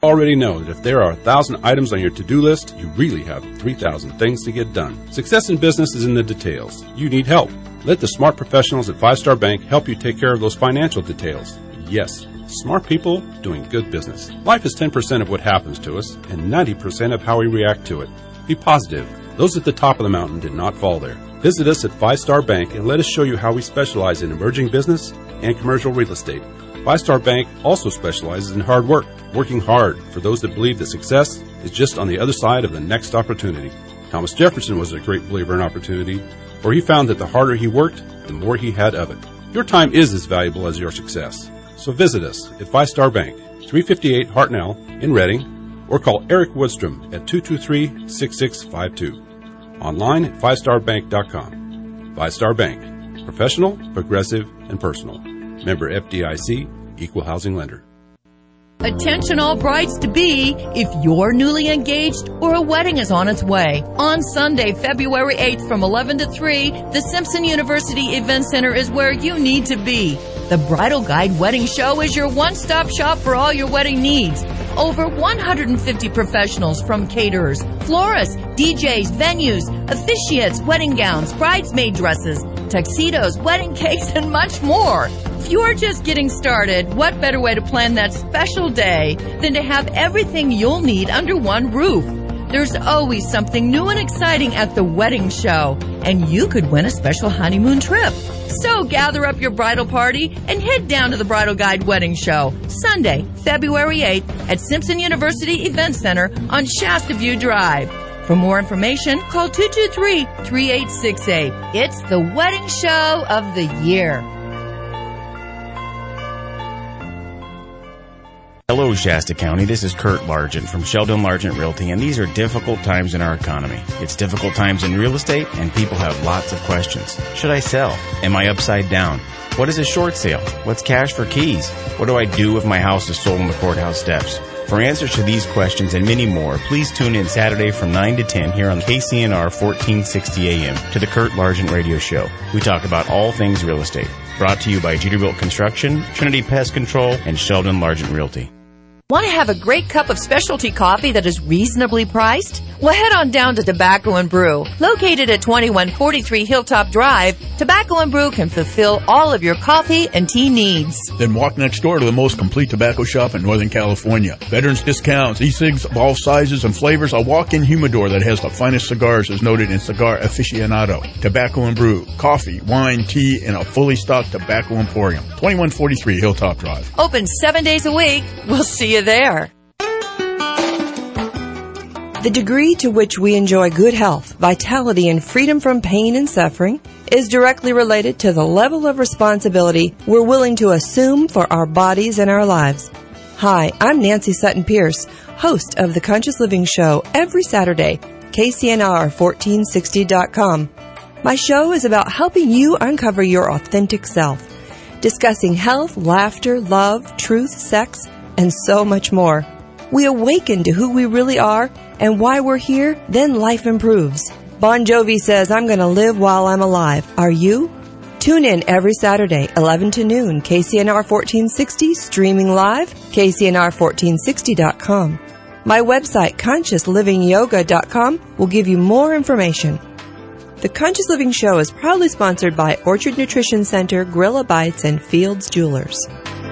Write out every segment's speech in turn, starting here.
already know that if there are 1,000 items on your to-do list, you really have 3,000 things to get done. Success in business is in the details. You need help. Let the smart professionals at 5-Star Bank help you take care of those financial details. Yes, smart people doing good business. Life is 10% of what happens to us and 90% of how we react to it. Be positive. Those at the top of the mountain did not fall there. Visit us at 5-Star Bank and let us show you how we specialize in emerging business and commercial real estate. 5-Star Bank also specializes in hard work, working hard for those that believe that success is just on the other side of the next opportunity. Thomas Jefferson was a great believer in opportunity, for he found that the harder he worked, the more he had of it. Your time is as valuable as your success. So visit us at 5-Star Bank, 358 Hartnell in Reading, or call Eric Woodstrom at 223-6652. Online at 5starbank.com. 5-Star Bank. Professional, progressive, and personal. Member FDIC, Equal Housing Lender. Attention all brides-to-be, if you're newly engaged or a wedding is on its way. On Sunday, February 8th from 11 to 3, the Simpson University Event Center is where you need to be. The Bridal Guide Wedding Show is your one-stop shop for all your wedding needs. Over 150 professionals from caterers, florists, DJs, venues, officiates, wedding gowns, bridesmaid dresses, tuxedos, wedding cakes, and much more. If you're just getting started, what better way to plan that special day than to have everything you'll need under one roof? There's always something new and exciting at the wedding show, and you could win a special honeymoon trip. So gather up your bridal party and head down to the Bridal Guide Wedding Show, Sunday, February 8th at Simpson University Event Center on Shasta View Drive. For more information, call 223-3868. It's the wedding show of the year. Hello, Shasta County. This is Kurt Largent from Sheldon Largent Realty, and these are difficult times in our economy. It's difficult times in real estate, and people have lots of questions. Should I sell? Am I upside down? What is a short sale? What's cash for keys? What do I do if my house is sold on the courthouse steps? For answers to these questions and many more, please tune in Saturday from 9 to 10 here on KCNR 1460 AM to the Kurt Largent Radio Show. We talk about all things real estate. Brought to you by Jeterbilt Construction, Trinity Pest Control, and Sheldon Largent Realty. Want to have a great cup of specialty coffee that is reasonably priced? Well, head on down to Tobacco and Brew. Located at 2143 Hilltop Drive, Tobacco and Brew can fulfill all of your coffee and tea needs. Then walk next door to the most complete tobacco shop in Northern California. Veterans discounts, e-cigs of all sizes and flavors, a walk-in humidor that has the finest cigars as noted in Cigar Aficionado. Tobacco and Brew, coffee, wine, tea, and a fully stocked tobacco emporium. 2143 Hilltop Drive. Open 7 days a week. We'll see you there. The degree to which we enjoy good health, vitality, and freedom from pain and suffering is directly related to the level of responsibility we're willing to assume for our bodies and our lives. Hi, I'm Nancy Sutton Pierce, host of The Conscious Living Show every Saturday, KCNR1460.com. My show is about helping you uncover your authentic self, discussing health, laughter, love, truth, sex, and so much more. We awaken to who we really are and why we're here, then life improves. Bon Jovi says, I'm going to live while I'm alive. Are you? Tune in every Saturday, 11 to noon, KCNR 1460, streaming live, KCNR1460.com. My website, ConsciousLivingYoga.com, will give you more information. The Conscious Living Show is proudly sponsored by Orchard Nutrition Center, Gorilla Bites, and Fields Jewelers.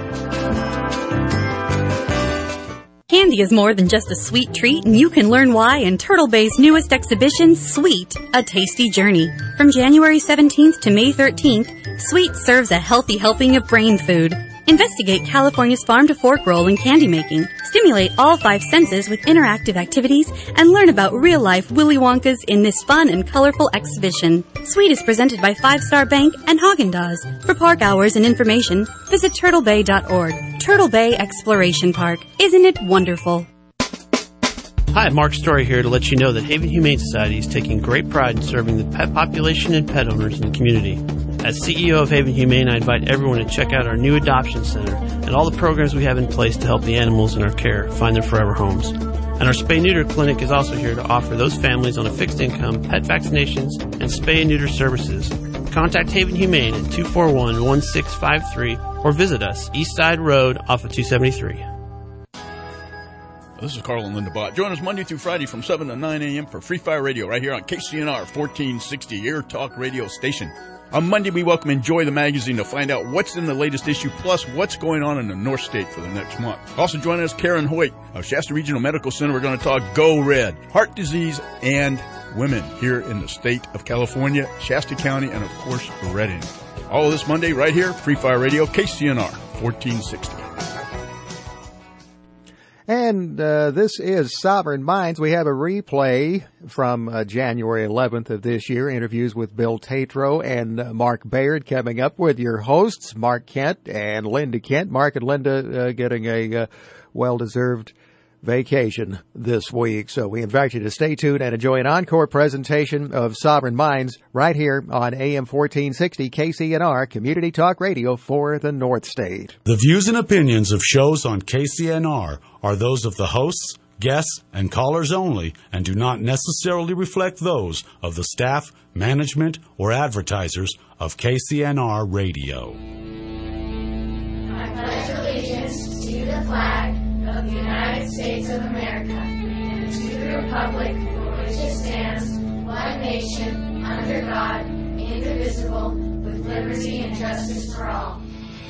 Candy is more than just a sweet treat, and you can learn why in Turtle Bay's newest exhibition, Sweet, A Tasty Journey. From January 17th to May 13th, Sweet serves a healthy helping of brain food. Investigate California's farm-to-fork role in candy making, stimulate all 5 senses with interactive activities, and learn about real-life Willy Wonkas in this fun and colorful exhibition. Sweet is presented by 5-Star Bank and Haagen-Dazs. For park hours and information, visit turtlebay.org. Turtle Bay Exploration Park. Isn't it wonderful? Hi, Mark Story here to let you know that Haven Humane Society is taking great pride in serving the pet population and pet owners in the community. As CEO of Haven Humane, I invite everyone to check out our new adoption center and all the programs we have in place to help the animals in our care find their forever homes. And our spay-neuter clinic is also here to offer those families on a fixed income pet vaccinations and spay and neuter services. Contact Haven Humane at 241-1653 or visit us, East Side Road off of 273. This is Carl and Linda Bott. Join us Monday through Friday from 7 to 9 a.m. for Free Fire Radio right here on KCNR 1460, Air Talk Radio Station. On Monday, we welcome Enjoy the Magazine to find out what's in the latest issue, plus what's going on in the North State for the next month. Also joining us, Karen Hoyt of Shasta Regional Medical Center. We're going to talk Go Red, heart disease, and women here in the state of California, Shasta County, and, of course, Redding. All of this Monday right here, Free Fire Radio, KCNR 1460. And this is Sovereign Minds. We have a replay from January 11th of this year, interviews with Bill Tatro and Mark Baird coming up with your hosts, Mark Kent and Linda Kent. Mark and Linda getting a well-deserved vacation this week. So we invite you to stay tuned and enjoy an encore presentation of Sovereign Minds right here on AM 1460 KCNR, Community Talk Radio for the North State. The views and opinions of shows on KCNR are those of the hosts, guests, and callers only and do not necessarily reflect those of the staff, management, or advertisers of KCNR Radio. I pledge allegiance to the flag of the United States of America and to the republic for which it stands, one nation, under God, indivisible, with liberty and justice for all.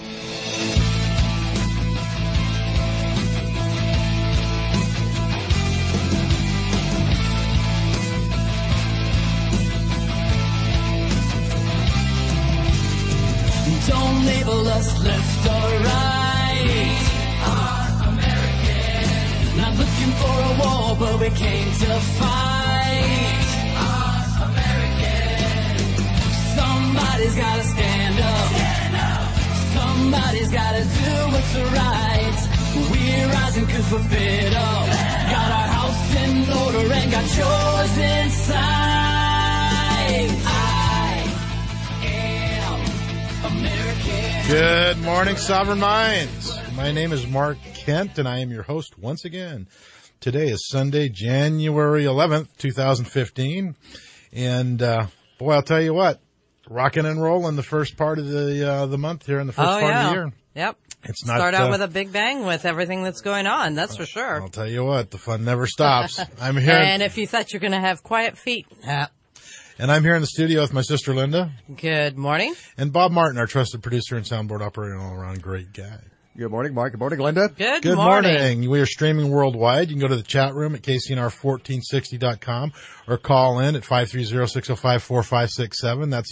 Don't label us left or right. Are American. Not looking for a war, but we came to fight. Are American. Somebody's gotta stand up. Stand up. Somebody's gotta do what's right. We're rising 'cause we're fed up. Got our house in order and got yours inside. Good morning, Sovereign Minds. My name is Mark Kent, and I am your host once again. Today is Sunday, January 11th, 2015. And, boy, I'll tell you what, rocking and rolling the first part of the month here in the first part of the year. Yep. It's not, Start out with a big bang with everything that's going on, that's for sure. I'll tell you what, the fun never stops. I'm here. And if you thought you're going to have quiet feet, and I'm here in the studio with my sister Linda. Good morning. And Bob Martin, our trusted producer and soundboard operator, and all-around great guy. Good morning, Mark. Good morning, Linda. Good morning. We are streaming worldwide. You can go to the chat room at KCNR1460.com or call in at 530-605-4567. That's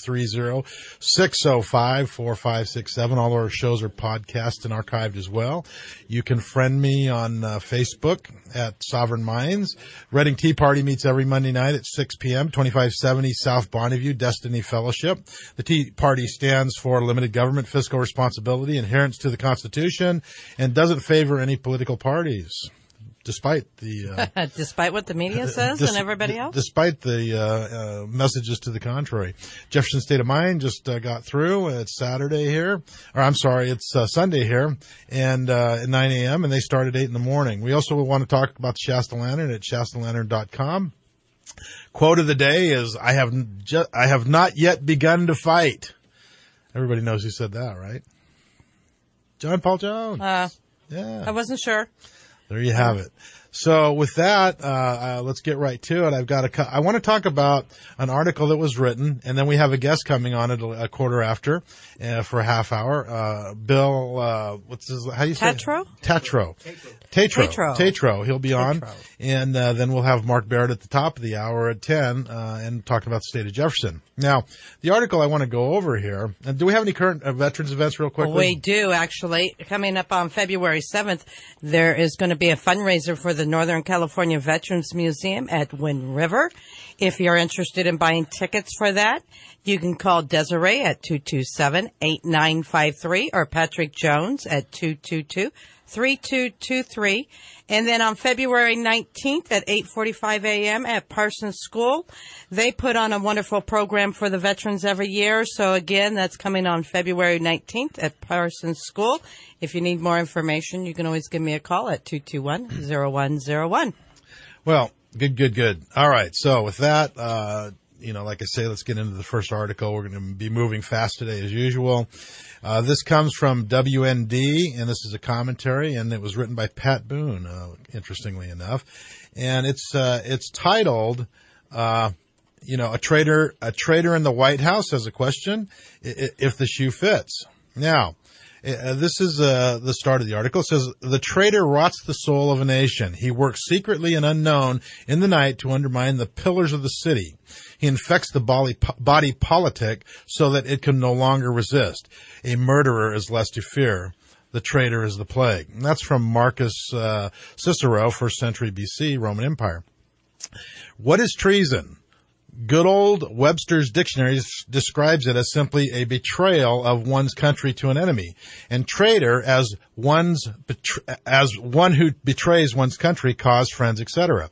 530-605-4567. All our shows are podcast and archived as well. You can friend me on Facebook at Sovereign Minds. Reading Tea Party meets every Monday night at 6 p.m., 2570 South Bonneview, Destiny Fellowship. The Tea Party stands for limited government, fiscal responsibility, adherence to the Constitution, and doesn't favor any political parties. Despite the despite what the media says and everybody else? Despite the messages to the contrary. Jefferson State of Mind just got through. It's Saturday here. Or I'm sorry, it's Sunday here, and at 9 a.m., and they start at 8 in the morning. We also want to talk about the Shasta Lantern at ShastaLantern.com. Quote of the day is, I have not yet begun to fight. Everybody knows who said that, right? John Paul Jones. Yeah. I wasn't sure. There you have it. So with that, let's get right to it. I want to talk about an article that was written, and then we have a guest coming on at a quarter after, for a half hour. Bill, how do you say? Tatro. He'll be on. And, then we'll have Mark Baird at the top of the hour at 10, and talking about the state of Jefferson. Now, the article I want to go over here, and do we have any current veterans events real quickly? We do, actually. Coming up on February 7th, there is going to be a fundraiser for the Northern California Veterans Museum at Wind River. If you're interested in buying tickets for that, you can call Desiree at 227-8953 or Patrick Jones at 222-3223. And then on February 19th at 8:45 a.m. at Parsons School, they put on a wonderful program for the veterans every year. So again, that's coming on February 19th at Parsons School. If you need more information, you can always give me a call at 221-0101. Well, good. All right. So with that, like I say, let's get into the first article. We're going to be moving fast today as usual. This comes from WND, and this is a commentary, and it was written by Pat Boone, interestingly enough. And it's titled, a traitor in the White House has a question, if the shoe fits. Now, this is the start of the article. It says, the traitor rots the soul of a nation. He works secretly and unknown in the night to undermine the pillars of the city. He infects the body politic so that it can no longer resist. A murderer is less to fear. The traitor is the plague. And that's from Marcus Cicero, 1st century BC, Roman Empire. What is treason? Good old Webster's Dictionary describes it as simply a betrayal of one's country to an enemy, and traitor as one who betrays one's country, cause, friends, etc.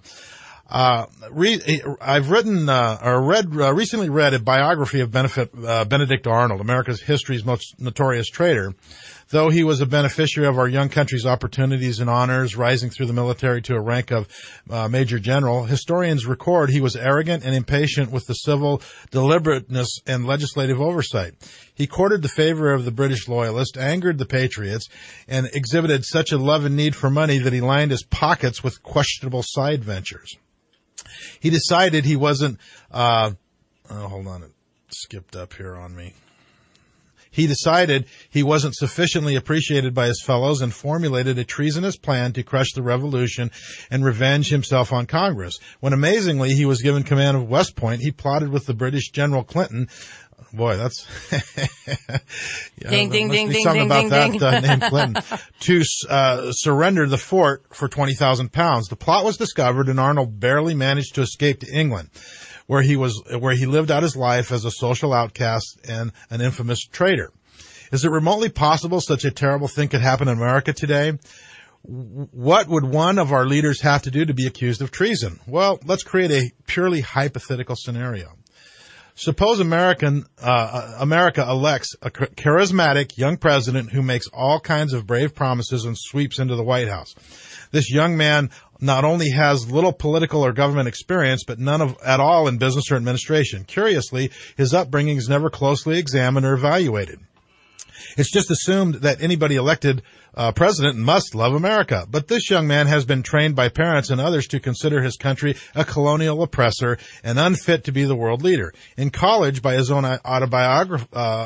I've recently read a biography of Benedict Arnold, America's history's most notorious traitor. Though he was a beneficiary of our young country's opportunities and honors, rising through the military to a rank of major general, historians record he was arrogant and impatient with the civil deliberateness and legislative oversight. He courted the favor of the British loyalists, angered the patriots, and exhibited such a love and need for money that he lined his pockets with questionable side ventures. He decided he wasn't, hold on, it skipped up here on me. He decided he wasn't sufficiently appreciated by his fellows and formulated a treasonous plan to crush the revolution and revenge himself on Congress. When amazingly he was given command of West Point, he plotted with the British General Clinton. Boy, that's ding, ding, ding, ding, something ding, about ding, that ding. named Clinton to surrender the fort for £20,000. The plot was discovered, and Arnold barely managed to escape to England, where he lived out his life as a social outcast and an infamous traitor. Is it remotely possible such a terrible thing could happen in America today? What would one of our leaders have to do to be accused of treason? Well, let's create a purely hypothetical scenario. Suppose America elects a charismatic young president who makes all kinds of brave promises and sweeps into the White House. This young man not only has little political or government experience, but none at all in business or administration. Curiously, his upbringing is never closely examined or evaluated. It's just assumed that anybody elected president must love America. But this young man has been trained by parents and others to consider his country a colonial oppressor and unfit to be the world leader. In college, by his own autobiography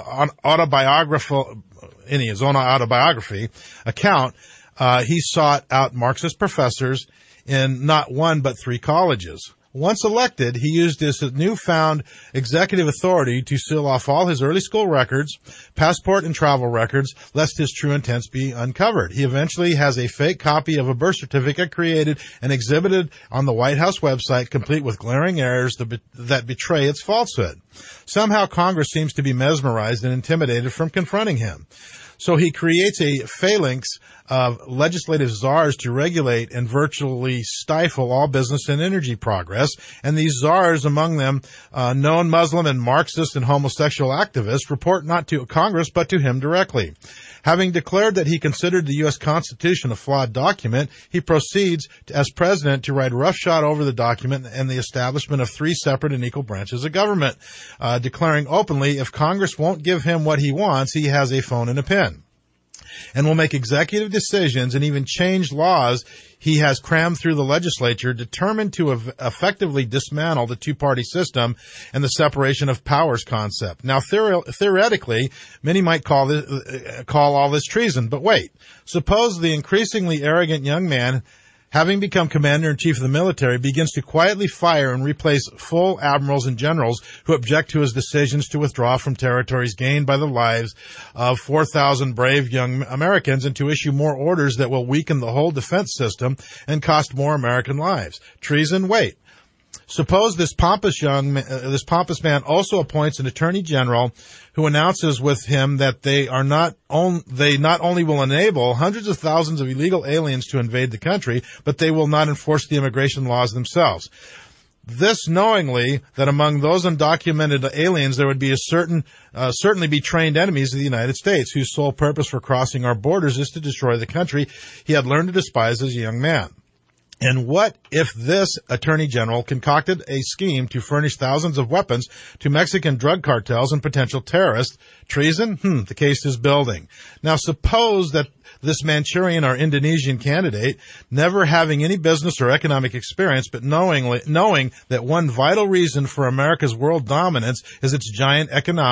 account, he sought out Marxist professors in not one but 3 colleges. Once elected, he used his newfound executive authority to seal off all his early school records, passport and travel records, lest his true intents be uncovered. He eventually has a fake copy of a birth certificate created and exhibited on the White House website, complete with glaring errors that betray its falsehood. Somehow Congress seems to be mesmerized and intimidated from confronting him. So he creates a phalanx of legislative czars to regulate and virtually stifle all business and energy progress. And these czars, among them known Muslim and Marxist and homosexual activists, report not to Congress but to him directly. Having declared that he considered the U.S. Constitution a flawed document, he proceeds as president to ride roughshod over the document and the establishment of 3 separate and equal branches of government, declaring openly if Congress won't give him what he wants, he has a phone and a pen, and will make executive decisions and even change laws he has crammed through the legislature, determined to effectively dismantle the 2-party system and the separation of powers concept. Now, theoretically, many might call all this treason, but wait. Suppose the increasingly arrogant young man, having become commander-in-chief of the military, begins to quietly fire and replace full admirals and generals who object to his decisions to withdraw from territories gained by the lives of 4,000 brave young Americans and to issue more orders that will weaken the whole defense system and cost more American lives. Treason? Wait. Suppose this pompous man also appoints an attorney general who announces with him that they not only will enable hundreds of thousands of illegal aliens to invade the country, but they will not enforce the immigration laws themselves. This knowingly that among those undocumented aliens there would be certainly be trained enemies of the United States, whose sole purpose for crossing our borders is to destroy the country he had learned to despise as a young man. And what if this attorney general concocted a scheme to furnish thousands of weapons to Mexican drug cartels and potential terrorists? Treason? The case is building. Now, suppose that this Manchurian or Indonesian candidate, never having any business or economic experience, but knowing that one vital reason for America's world dominance is its giant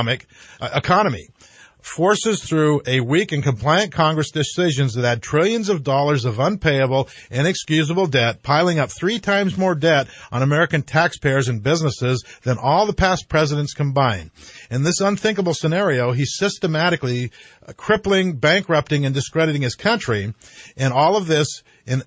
economy, forces through a weak and compliant Congress decisions that add trillions of dollars of unpayable, inexcusable debt, piling up 3 times more debt on American taxpayers and businesses than all the past presidents combined. In this unthinkable scenario, he's systematically crippling, bankrupting, and discrediting his country. And all of this,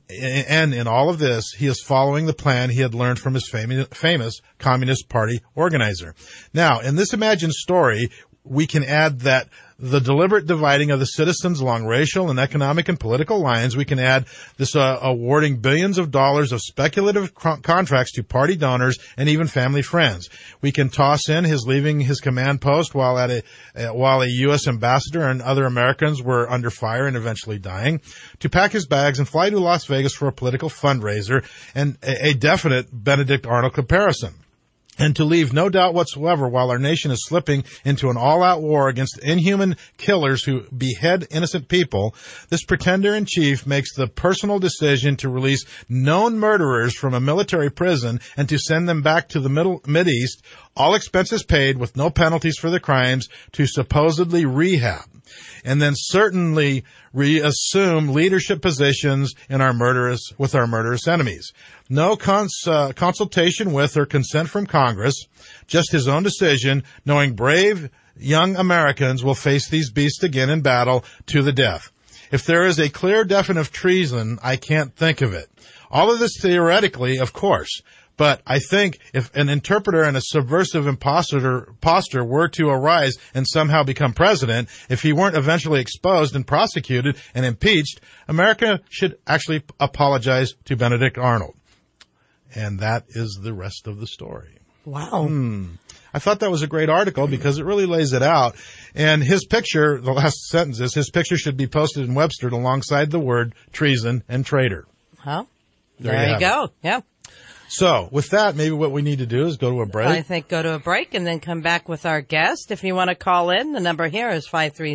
in all of this, he is following the plan he had learned from his famous Communist Party organizer. Now, in this imagined story, we can add that the deliberate dividing of the citizens along racial and economic and political lines. We can add this awarding billions of dollars of speculative contracts to party donors and even family friends. We can toss in his leaving his command post while a U.S. ambassador and other Americans were under fire and eventually dying, to pack his bags and fly to Las Vegas for a political fundraiser, and a definite Benedict Arnold comparison. And to leave no doubt whatsoever, while our nation is slipping into an all-out war against inhuman killers who behead innocent people, this pretender-in-chief makes the personal decision to release known murderers from a military prison and to send them back to the Mideast, all expenses paid with no penalties for the crimes, to supposedly rehab, and then certainly reassume leadership positions in our murderous enemies. No consultation with or consent from Congress, just his own decision, knowing brave young Americans will face these beasts again in battle to the death. If there is a clear definition of treason, I can't think of it. All of this theoretically, of course. But I think if an interpreter and a subversive imposter were to arise and somehow become president, if he weren't eventually exposed and prosecuted and impeached, America should actually apologize to Benedict Arnold. And that is the rest of the story. Wow. I thought that was a great article because it really lays it out. And his picture, the last sentence is, his picture should be posted in Webster alongside the word treason and traitor. Well, there you go. Yeah. So, with that, maybe what we need to do is go to a break. I think go to a break and then come back with our guest. If you want to call in, the number here is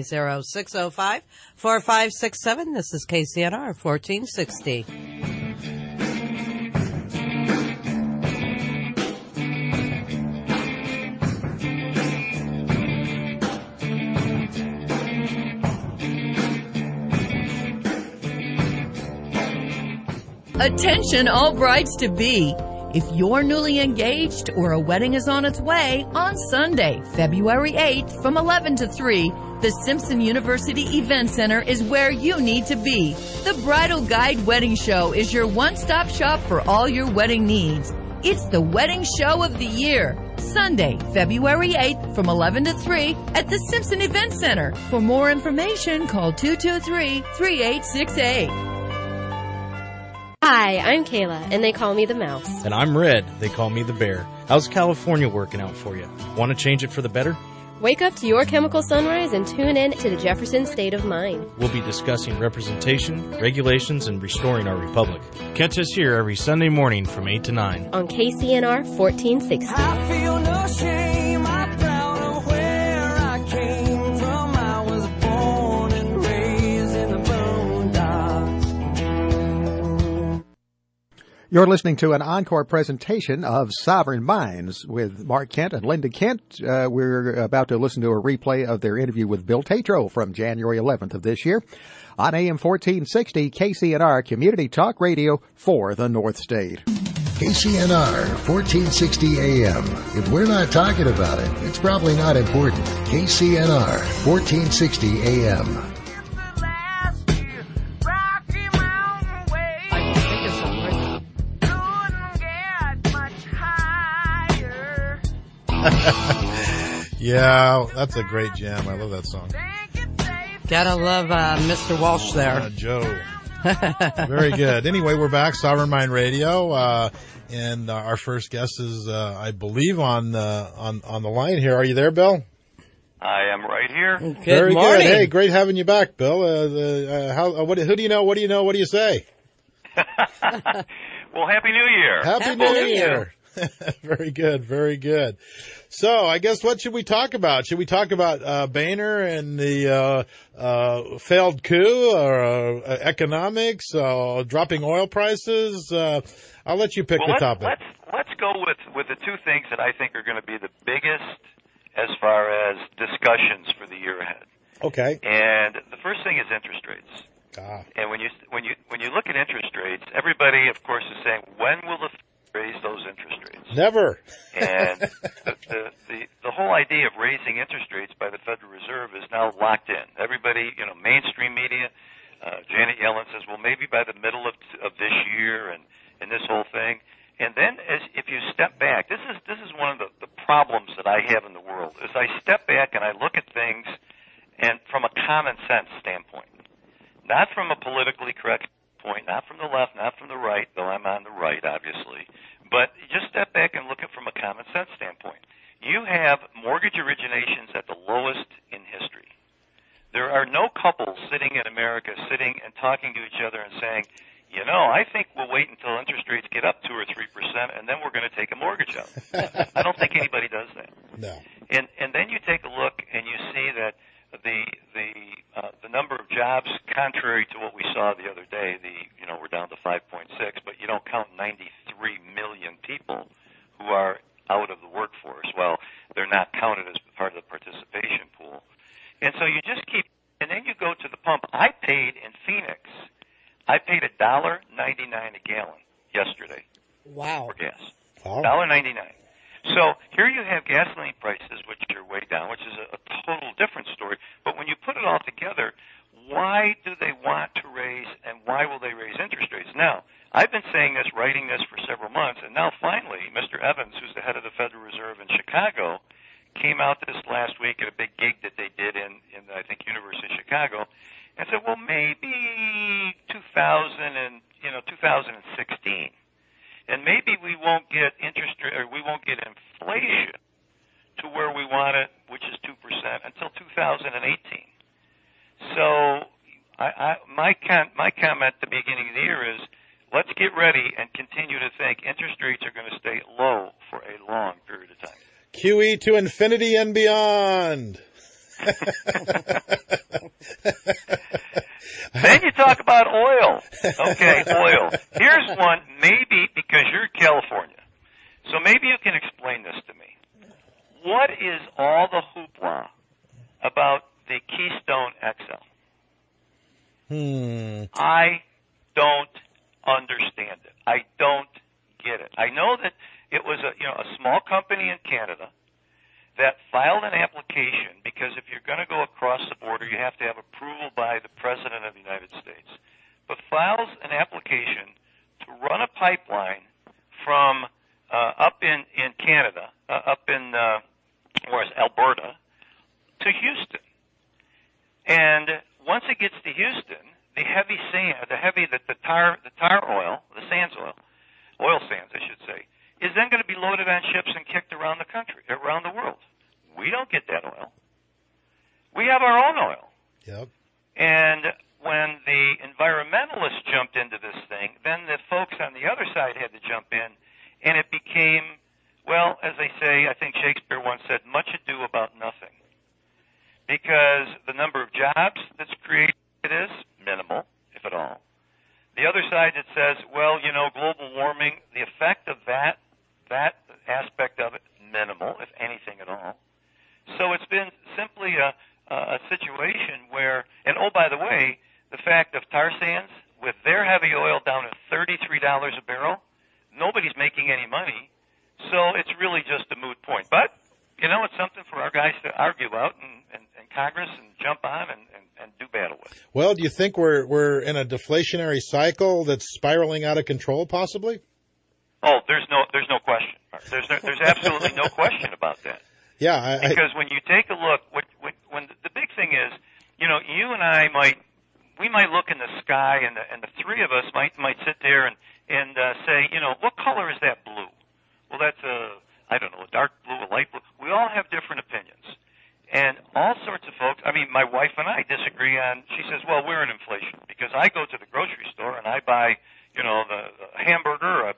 530-605-4567. This is KCNR 1460. Attention all brides-to-be. If you're newly engaged or a wedding is on its way, on Sunday, February 8th from 11 to 3, the Simpson University Event Center is where you need to be. The Bridal Guide Wedding Show is your one-stop shop for all your wedding needs. It's the wedding show of the year. Sunday, February 8th from 11 to 3 at the Simpson Event Center. For more information, call 223-3868. Hi, I'm Kayla, and they call me the Mouse. And I'm Red. They call me the Bear. How's California working out for you? Want to change it for the better? Wake up to your chemical sunrise and tune in to the Jefferson State of Mind. We'll be discussing representation, regulations, and restoring our republic. Catch us here every Sunday morning from 8 to 9. On KCNR 1460. I feel no shame. I'm proud of where I came from. I was born and raised in the boondocks. You're listening to an encore presentation of Sovereign Minds with Mark Kent and Linda Kent. We're about to listen to a replay of their interview with Bill Tatro from January 11th of this year on AM 1460 KCNR Community Talk Radio for the North State. KCNR 1460 AM. If we're not talking about it, it's probably not important. KCNR 1460 AM. Yeah, that's a great jam. I love that song. Gotta love Mr. Walsh there. Joe. Very good. Anyway, we're back, Sovereign Mind Radio, and our first guest is, I believe, on the line here. Are you there, Bill? I am right here. Very good. Hey, great having you back, Bill. Who do you know? What do you know? What do you say? Well, Happy New Year. Happy New Year. Very good, very good. So I guess what should we talk about? Should we talk about Boehner and the failed coup, or economics, dropping oil prices? I'll let you pick the topic. Let's go with the two things that I think are going to be the biggest as far as discussions for the year ahead. Okay. And the first thing is interest rates. And when you look at interest rates, everybody, of course, is saying, when will the Fed raise those interest rates? Never. And the whole idea of raising interest rates by the Federal Reserve is now locked in. Everybody, mainstream media, Janet Yellen says, well, maybe by the middle of this year, and this whole thing. And then, if you step back, this is one of the problems that I have in the world. Is I step back and I look at things, and from a common sense standpoint, not from a politically correct point, not from the left, not from the right, though I'm on the right, obviously, but just step back and look at it from a common sense standpoint. You have mortgage originations at the lowest in history. There are no couples sitting in America sitting and talking to each other and saying, I think we'll wait until interest rates get up 2 or 3%, and then we're going to take a mortgage out. I don't think anybody does that. No. And then you take a look and you see that the number of jobs, contrary to what we saw the other day, we're down to 5.6, but you don't count 93 million people who are out of the workforce. Well, they're not counted as part of the participation pool. And so you just keep, and then you go to the pump. I paid in Phoenix, $1.99 a gallon yesterday. Wow. For gas. Wow. $1.99. So here you have gasoline prices, which are way down, which is a total different story. But when you put it all together, why do they want to raise, and why will they raise interest rates? Now, I've been saying this, writing this for several months, and now finally, Mr. Evans, who's the head of the Federal Reserve in Chicago, came out this last week at a big gig that they did in I think, University of Chicago, and said, well, maybe 2016. And maybe we won't get we won't get inflation to where we want it, which is 2%, until 2018. So my comment at the beginning of the year is, let's get ready and continue to think interest rates are going to stay low for a long period of time. QE to infinity and beyond. Then you talk about oil. Okay, oil. Here's one, maybe because you're in California. So maybe you can explain this to me. What is all the hoopla about the Keystone XL? I don't understand it. I don't get it. I know that it was a small company in Canada that filed an application, because if you're going to go across the border, you have to have approval by the President of the United States, but files an application to run a pipeline from up in Canada, where's Alberta, to Houston. And once it gets to Houston, the tar oil, the sands oil sands, I should say, is then going to be loaded on ships and kicked around the country, around the world. We don't get that oil. We have our own oil. Yep. And when the environmentalists jumped into this thing, then the folks on the other side had to jump in, and it became, well, as they say, I think Shakespeare once said, much ado about nothing. Because the number of jobs that's created is minimal, if at all. The other side that says, well, global warming, the effect of that aspect of it, minimal, if anything at all. So it's been simply a situation where, and oh, by the way, the fact of tar sands, with their heavy oil down at $33 a barrel, nobody's making any money. So it's really just a moot point. But, it's something for our guys to argue about and Congress and jump on and do battle with. Well, do you think we're in a deflationary cycle that's spiraling out of control, possibly? Oh, there's no question. There's absolutely no question about that. Yeah, because when you take a look, when the big thing is, you and I might look in the sky, and the three of us might sit there and say, what color is that blue? Well, that's a dark blue, a light blue. We all have different opinions, and all sorts of folks. I mean, my wife and I disagree on. She says, well, we're in inflation because I go to the grocery store and I buy, the hamburger,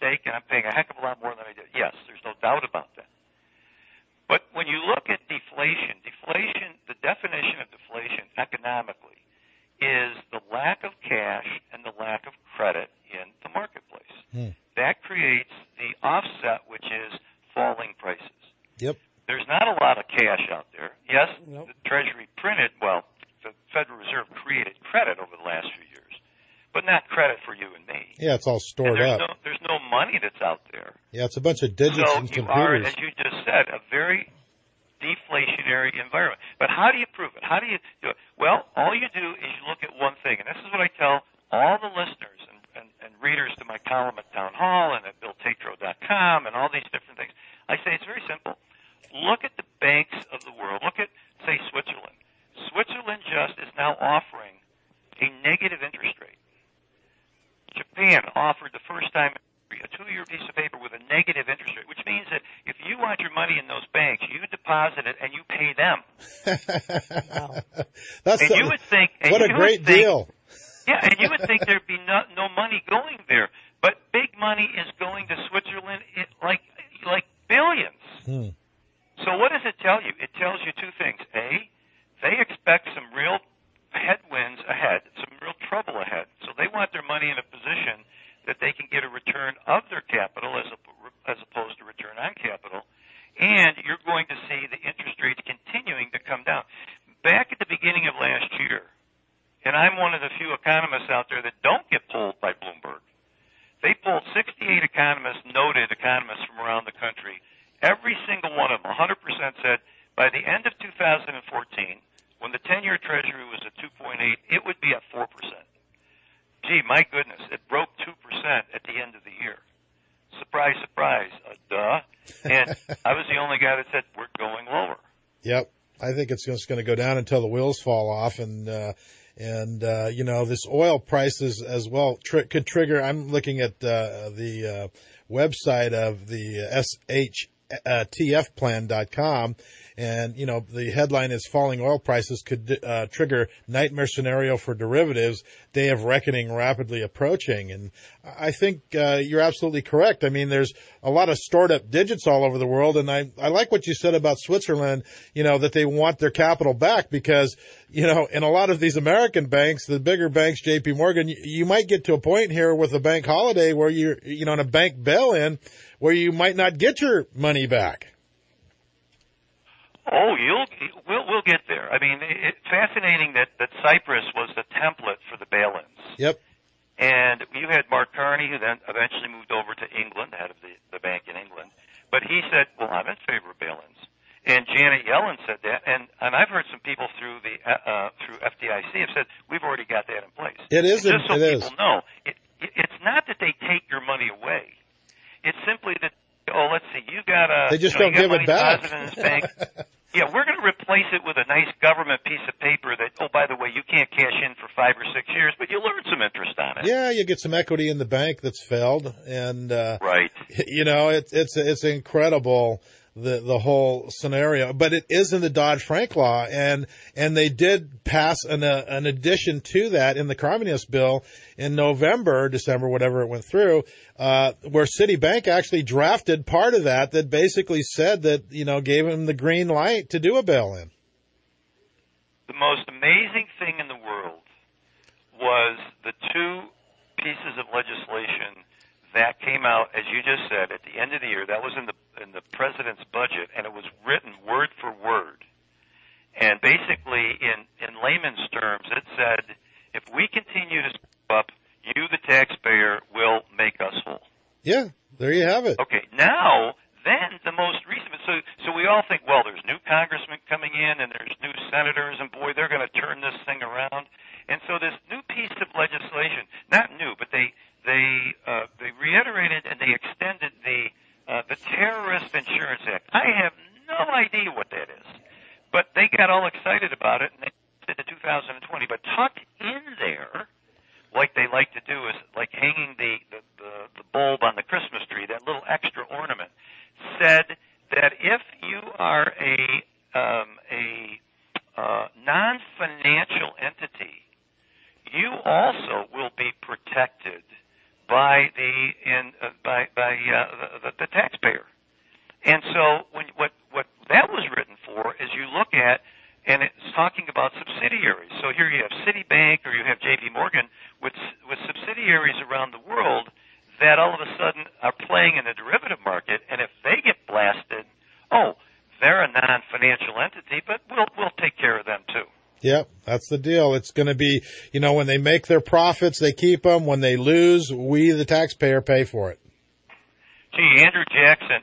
take, and I'm paying a heck of a lot more than I did. Yes, there's no doubt about that. But when you look at deflation, the definition of deflation economically is the lack of cash and the lack of credit in the marketplace. That creates the offset, which is falling prices. Yep. There's not a lot of cash out there. Yes, the Treasury printed, the Federal Reserve created credit over the last few years, but not credit for you and me. Yeah, it's all stored and up. There's no money that's out there. Yeah, it's a bunch of digits so and you are, computers. as you just said, a very deflationary environment. But how do you prove it? How do you do it? Well, all you do is you look at one thing, and this is what I tell all the listeners and readers to my column at Town Hall and at BillTatro.com and all these different things. I say it's very simple. Look at the banks of the world. Look at, say, Switzerland. Switzerland just is now offering a negative interest rate. Japan offered the first time a 2-year piece of paper with a negative interest rate, which means that if you want your money in those banks, you deposit it and you pay them. You would think, what a great deal. Yeah, and you would think there'd be no money going there, but big money is going to Switzerland like billions. So what does it tell you? It tells you two things. A, they expect some real headwinds ahead, some real trouble ahead. So they want their money in a position that they can get a return of their capital as opposed to return on capital. And you're going to see the interest rates continuing to come down. Back at the beginning of last year, and I'm one of the few economists out there that don't get polled by Bloomberg, they polled 68 economists, noted economists from around the country. Every single one of them, 100%, said by the end of 2014, when the 10-year Treasury was at 2.8, it would be at 4%. Gee, my goodness, it broke 2% at the end of the year. Surprise, surprise, duh. And I was the only guy that said we're going lower. Yep, I think it's just going to go down until the wheels fall off, and you know, this oil prices as well could trigger. I'm looking at the website of the SHTFplan.com. And, you know, the headline is falling oil prices could trigger nightmare scenario for derivatives, day of reckoning rapidly approaching. And I think you're absolutely correct. I mean, there's a lot of stored up digits all over the world. And I like what you said about Switzerland, you know, that they want their capital back because, you know, in a lot of these American banks, the bigger banks, JP Morgan, you might get to a point here with a bank holiday where you're, you know, in a bank bail-in where you might not get your money back. Oh, we'll get there. I mean, it's fascinating that Cyprus was the template for the bail-ins. Yep. And you had Mark Carney, who then eventually moved over to England, head of the bank in England. But he said, well, I'm in favor of bail-ins. And Janet Yellen said that, and I've heard some people through FDIC have said, we've already got that in place. It is. Just so people know, it's not that they take your money away. It's simply that, oh, let's see, you got they just don't give it back. In this bank. Yeah, we're going to replace it with a nice government piece of paper that, oh, by the way, you can't cash in for 5 or 6 years, but you'll earn some interest on it. Yeah, you get some equity in the bank that's failed, and right. You know, it's incredible the whole scenario, but it is in the Dodd-Frank law, and they did pass an addition to that in the Communist bill in December, whatever it went through, where Citibank actually drafted part of that basically said that, you know, gave him the green light to do a bail-in. The most amazing thing in the world was the two pieces of legislation that came out, as you just said, at the end of the year. That was in the president's budget, and it was written word for word. And basically, in layman's terms, it said, if we continue to step up, you, the taxpayer, will make us whole. Yeah, there you have it. Okay, now, then the most recent, so we all think, well, there's new congressmen coming in, and there's new senators, and boy, they're going to turn this thing around. And so this new piece of legislation, not new, but they reiterated and they extended the Terrorist Insurance Act. I have no idea what that is, but they got all excited about it and they did it in 2020. But tucked in there, like they like to do, is like hanging the bulb on the Christmas tree, that little extra ornament, said that if you are a non-financial entity, you also will be protected by the and by the taxpayer. And so what that was written for is you look at, and it's talking about subsidiaries. So here you have Citibank or you have J.P. Morgan with subsidiaries around the world that all of a sudden are playing in the derivative market, and if they get blasted, they're a non-financial entity, but we'll take care of them too. Yep, that's the deal. It's going to be, when they make their profits, they keep them. When they lose, we, the taxpayer, pay for it. Gee, Andrew Jackson,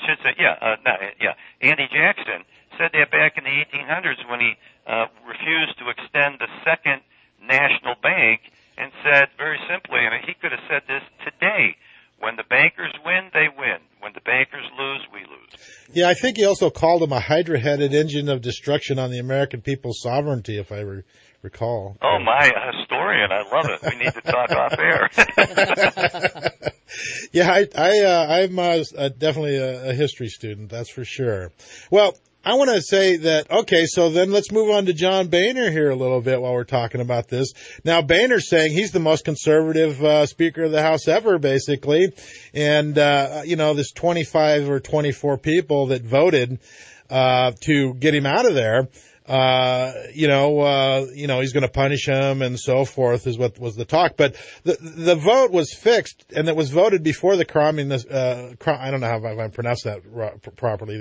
Andy Jackson said that back in the 1800s when he refused to extend the second national bank, and said very simply, he could have said this today, when the bankers win, they win. When the bankers lose, we lose. Yeah, I think he also called him a hydra-headed engine of destruction on the American people's sovereignty, if I recall. Oh, my, a historian. I love it. We need to talk off air. Yeah, I'm definitely a history student, that's for sure. Well, I want to say that, okay, so then let's move on to John Boehner here a little bit while we're talking about this. Now, Boehner's saying he's the most conservative Speaker of the House ever, basically. And, this 25 or 24 people that voted to get him out of there, he's going to punish him and so forth is what was the talk. But the vote was fixed, and it was voted before the communist, I don't know how I pronounce that properly. The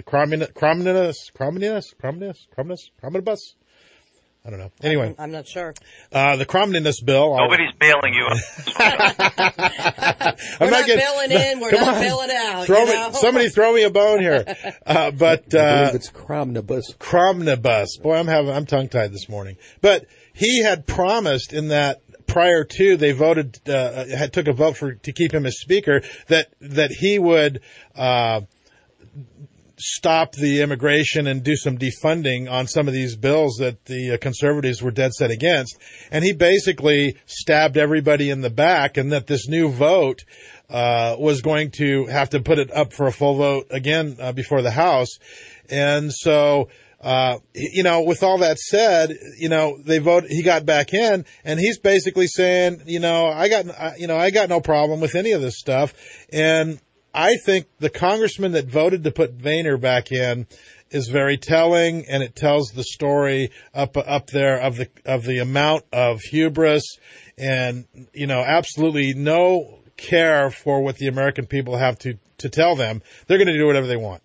communist? I don't know. Anyway. I'm not sure. The communist bill. Nobody's bailing you up. We're not bailing in. We're not bailing out. Somebody throw me a bone here. I believe it's Cromnibus. Cromnibus. Boy, I'm tongue-tied this morning. But he had promised in that prior to they voted, took a vote to keep him as speaker, that he would, stop the immigration and do some defunding on some of these bills that the conservatives were dead set against. And he basically stabbed everybody in the back, and that this new vote was going to have to put it up for a full vote again before the House. And so, with all that said, he got back in, and he's basically saying, I got no problem with any of this stuff. And I think the congressman that voted to put Boehner back in is very telling, and it tells the story up there of the amount of hubris and, absolutely no care for what the American people have to tell them. They're going to do whatever they want.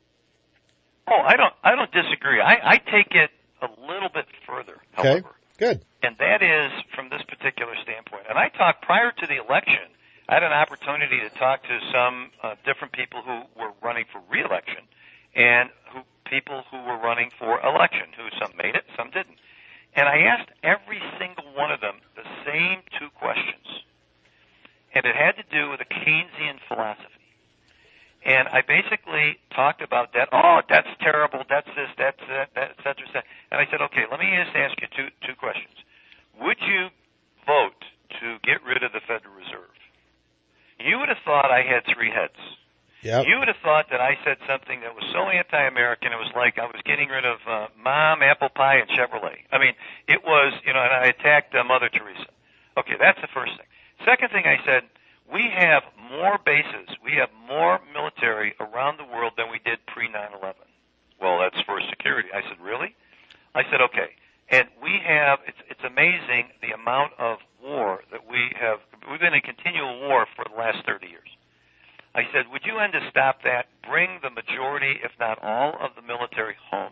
Oh, I don't disagree. I take it a little bit further, however. Okay, good. And that is from this particular standpoint. And I talked prior to the election. I had an opportunity to talk to some different people who were running for re-election and people who were running for election, who some made it, some didn't. And I asked every single one of them the same two questions. And it had to do with a Keynesian philosophy. And I basically talked about that. Oh, that's terrible. That's this, that's that, et cetera, et cetera. And I said, okay, let me just ask you two questions. Would you vote to get rid of the Federal Reserve? You would have thought I had three heads. Yep. You would have thought that I said something that was so anti-American, it was like I was getting rid of Mom, apple pie, and Chevrolet. I mean, it was, and I attacked Mother Teresa. Okay, that's the first thing. Second thing I said, we have more bases, we have more military around the world than we did pre-9/11. Well, that's for security. I said, really? I said, okay. And we have, it's amazing the amount of war that we've been in continual war for the last 30 years. I said, would you end to stop that, bring the majority, if not all, of the military home,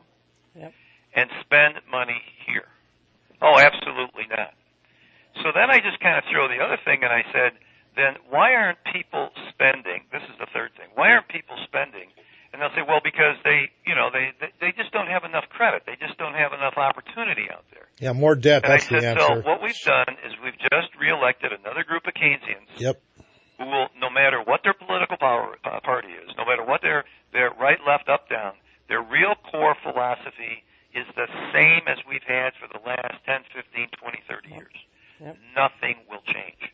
and spend money here? Oh, absolutely not. So then I just kind of throw the other thing, and I said, then why aren't people spending? This is the third thing. Why aren't people spending? And they'll say, well, because they just don't have enough credit. They just don't have enough opportunity out there. Yeah, more debt, and that's I said, the answer. So what we've done is we've just reelected another group of Keynesians. Yep. Who will, no matter what their political party is, no matter what their right, left, up, down, their real core philosophy is the same as we've had for the last 10, 15, 20, 30 years. Yep. Nothing will change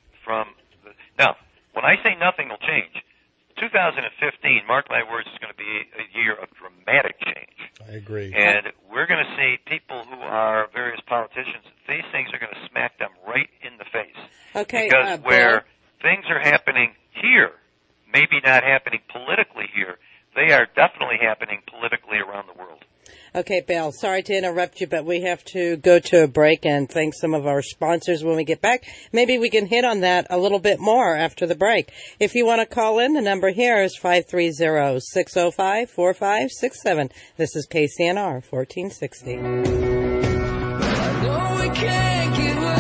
now, when I say nothing will change, 2015, mark my words, is going to be a year of dramatic change. I agree. And we're going to see people who are various politicians, these things are going to smack them right in the face. Okay. Because where things are happening here maybe not happening politically here, they are definitely happening politically around the world. Okay, Bill, sorry to interrupt you, but we have to go to a break and thank some of our sponsors when we get back. Maybe we can hit on that a little bit more after the break. If you want to call in, the number here is 530-605-4567. This is KCNR 1460. No, we can't give up.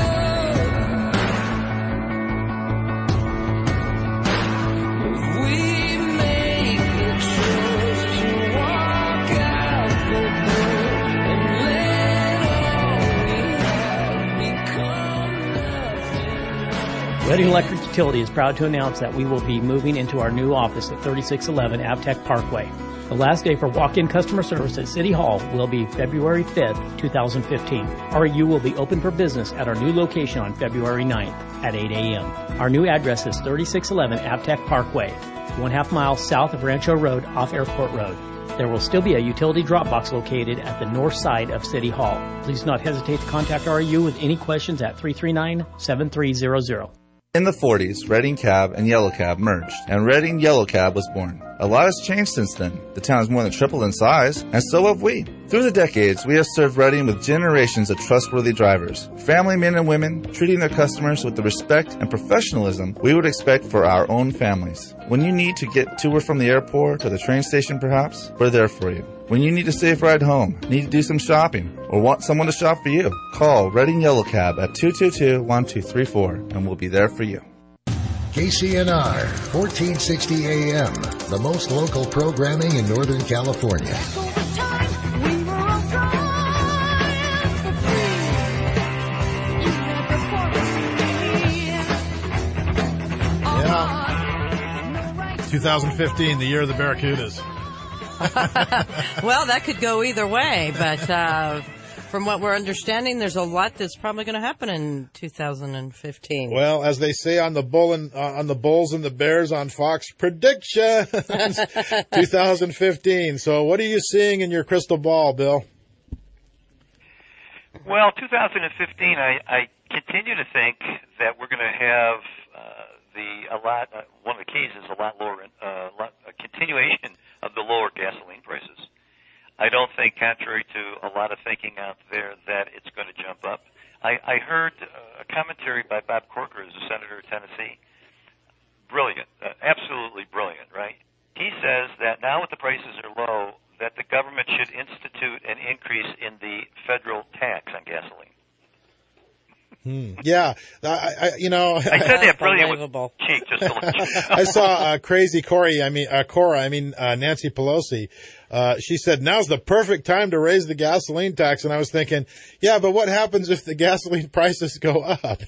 We make the choice to walk out the door and let all we have become nothing. Reading Electric Utility is proud to announce that we will be moving into our new office at 3611 Avtech Parkway. The last day for walk-in customer service at City Hall will be February 5th, 2015. REU will be open for business at our new location on February 9th at 8 a.m. Our new address is 3611 Avtech Parkway, 1/2 mile south of Rancho Road off Airport Road. There will still be a utility drop box located at the north side of City Hall. Please do not hesitate to contact REU with any questions at 339-7300. In the 40s, Reading Cab and Yellow Cab merged, and Reading Yellow Cab was born. A lot has changed since then. The town has more than tripled in size, and so have we. Through the decades, we have served Reading with generations of trustworthy drivers, family men and women, treating their customers with the respect and professionalism we would expect for our own families. When you need to get to or from the airport or the train station perhaps, we're there for you. When you need a safe ride home, need to do some shopping, or want someone to shop for you, call Reading Yellow Cab at 222-1234, and we'll be there for you. KCNR, 1460 AM, the most local programming in Northern California. Yeah. 2015, the year of the Barracudas. Well, that could go either way, but from what we're understanding, there's a lot that's probably going to happen in 2015. Well, as they say on the on the Bulls and the Bears on Fox, predictions 2015. So what are you seeing in your crystal ball, Bill? Well, 2015, I continue to think that we're going to have one of the keys is a continuation of the lower gasoline prices. I don't think, contrary to a lot of thinking out there, that it's going to jump up. I heard a commentary by Bob Corker, who's a senator of Tennessee. Brilliant, absolutely brilliant, right? He says that now that the prices are low, that the government should institute an increase in the federal tax on gasoline. Yeah, I said that brilliant with cheek, just to let you know. I saw crazy Cora, Nancy Pelosi. She said, now's the perfect time to raise the gasoline tax. And I was thinking, yeah, but what happens if the gasoline prices go up? But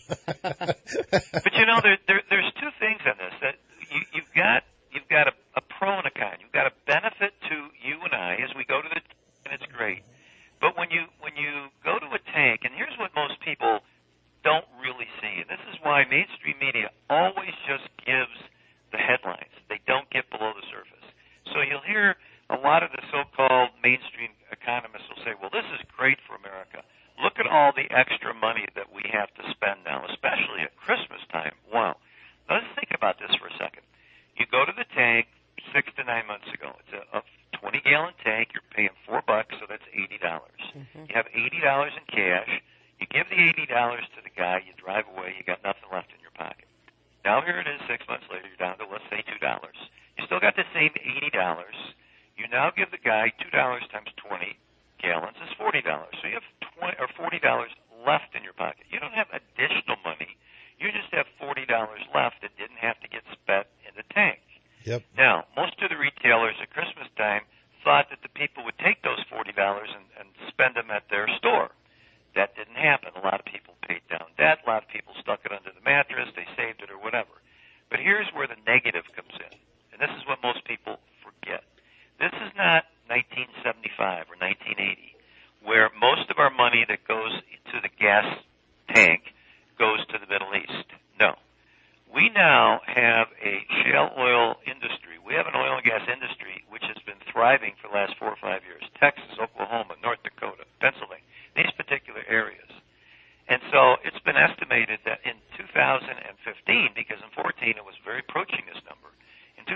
there's two things on this. That you've got a pro and a con. You've got a benefit to you and I as we go to the tank, and it's great. But when you go to a tank, and here's what most people don't really see, and this is why mainstream media always just gives the headlines. They don't get below the surface. So you'll hear a lot of the so-called mainstream economists will say, well, this is great for America. Look at all the extra money that we have to spend now, especially at Christmas time. Wow. Now, let's think about this for a second. You go to the tank 6 to 9 months ago. It's a 20-gallon tank. You're paying $4, so that's $80. Mm-hmm. You have $80 in cash. You give the $80 to the guy. You drive away. You got nothing left in your pocket. Now here it is 6 months later. You're down to, let's say, $2. You still got the same $80. You now give the guy $2 times 20 gallons is $40. So you have $40 left in your pocket. You don't have additional money. You just have $40 left that didn't have to get spent in the tank. Yep. Now, most of the retailers at Christmas time thought that the people would take those $40 and spend them at their store. That didn't happen. A lot of people paid down debt. A lot of people stuck it under the mattress. They saved it or whatever. But here's where the negative comes in. And this is what most people forget. This is not 1975 or 1980, where most of our money that goes to the gas tank goes to the Middle East. No. We now have a shale oil industry. We have an oil and gas industry which has been thriving for the last 4 or 5 years. Texas, Oklahoma, North Dakota, Pennsylvania, these particular areas. And so it's been estimated that in 2015, because in 2014 it was very approaching this number, in 2015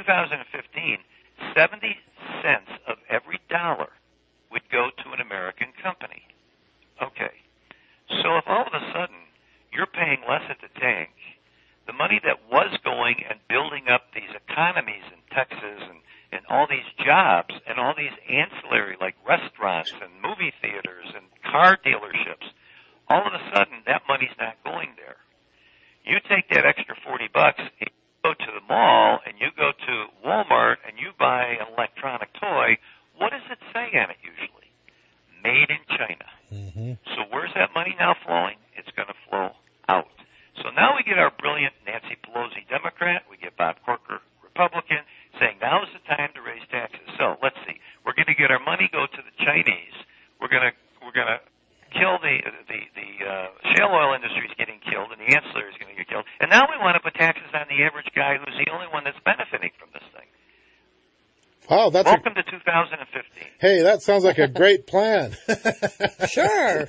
2015, 70 cents of every dollar would go to an American company. Okay. So if all of a sudden you're paying less at the tank, the money that was going and building up these economies in Texas and all these jobs and all these ancillary like restaurants and movie theaters and car dealerships, all of a sudden that money's not going there. You take that extra $40 and you go to the mall and you go to Walmart and you buy an electronic toy, what does it say on it usually? Made in China. Mm-hmm. So where's that money now flowing? It's going to flow out. So now we get our brilliant Nancy Pelosi Democrat, we get Bob Corker Republican, saying now is the time to raise taxes. So let's see, we're going to get our money go to the Chinese. We're going to kill the shale oil industry is getting killed, and the ancillary is going to get killed. And now we want to put taxes on the average guy who's the only one that's benefiting from this thing. Wow, Welcome to 2015. Hey, that sounds like a great plan. Sure.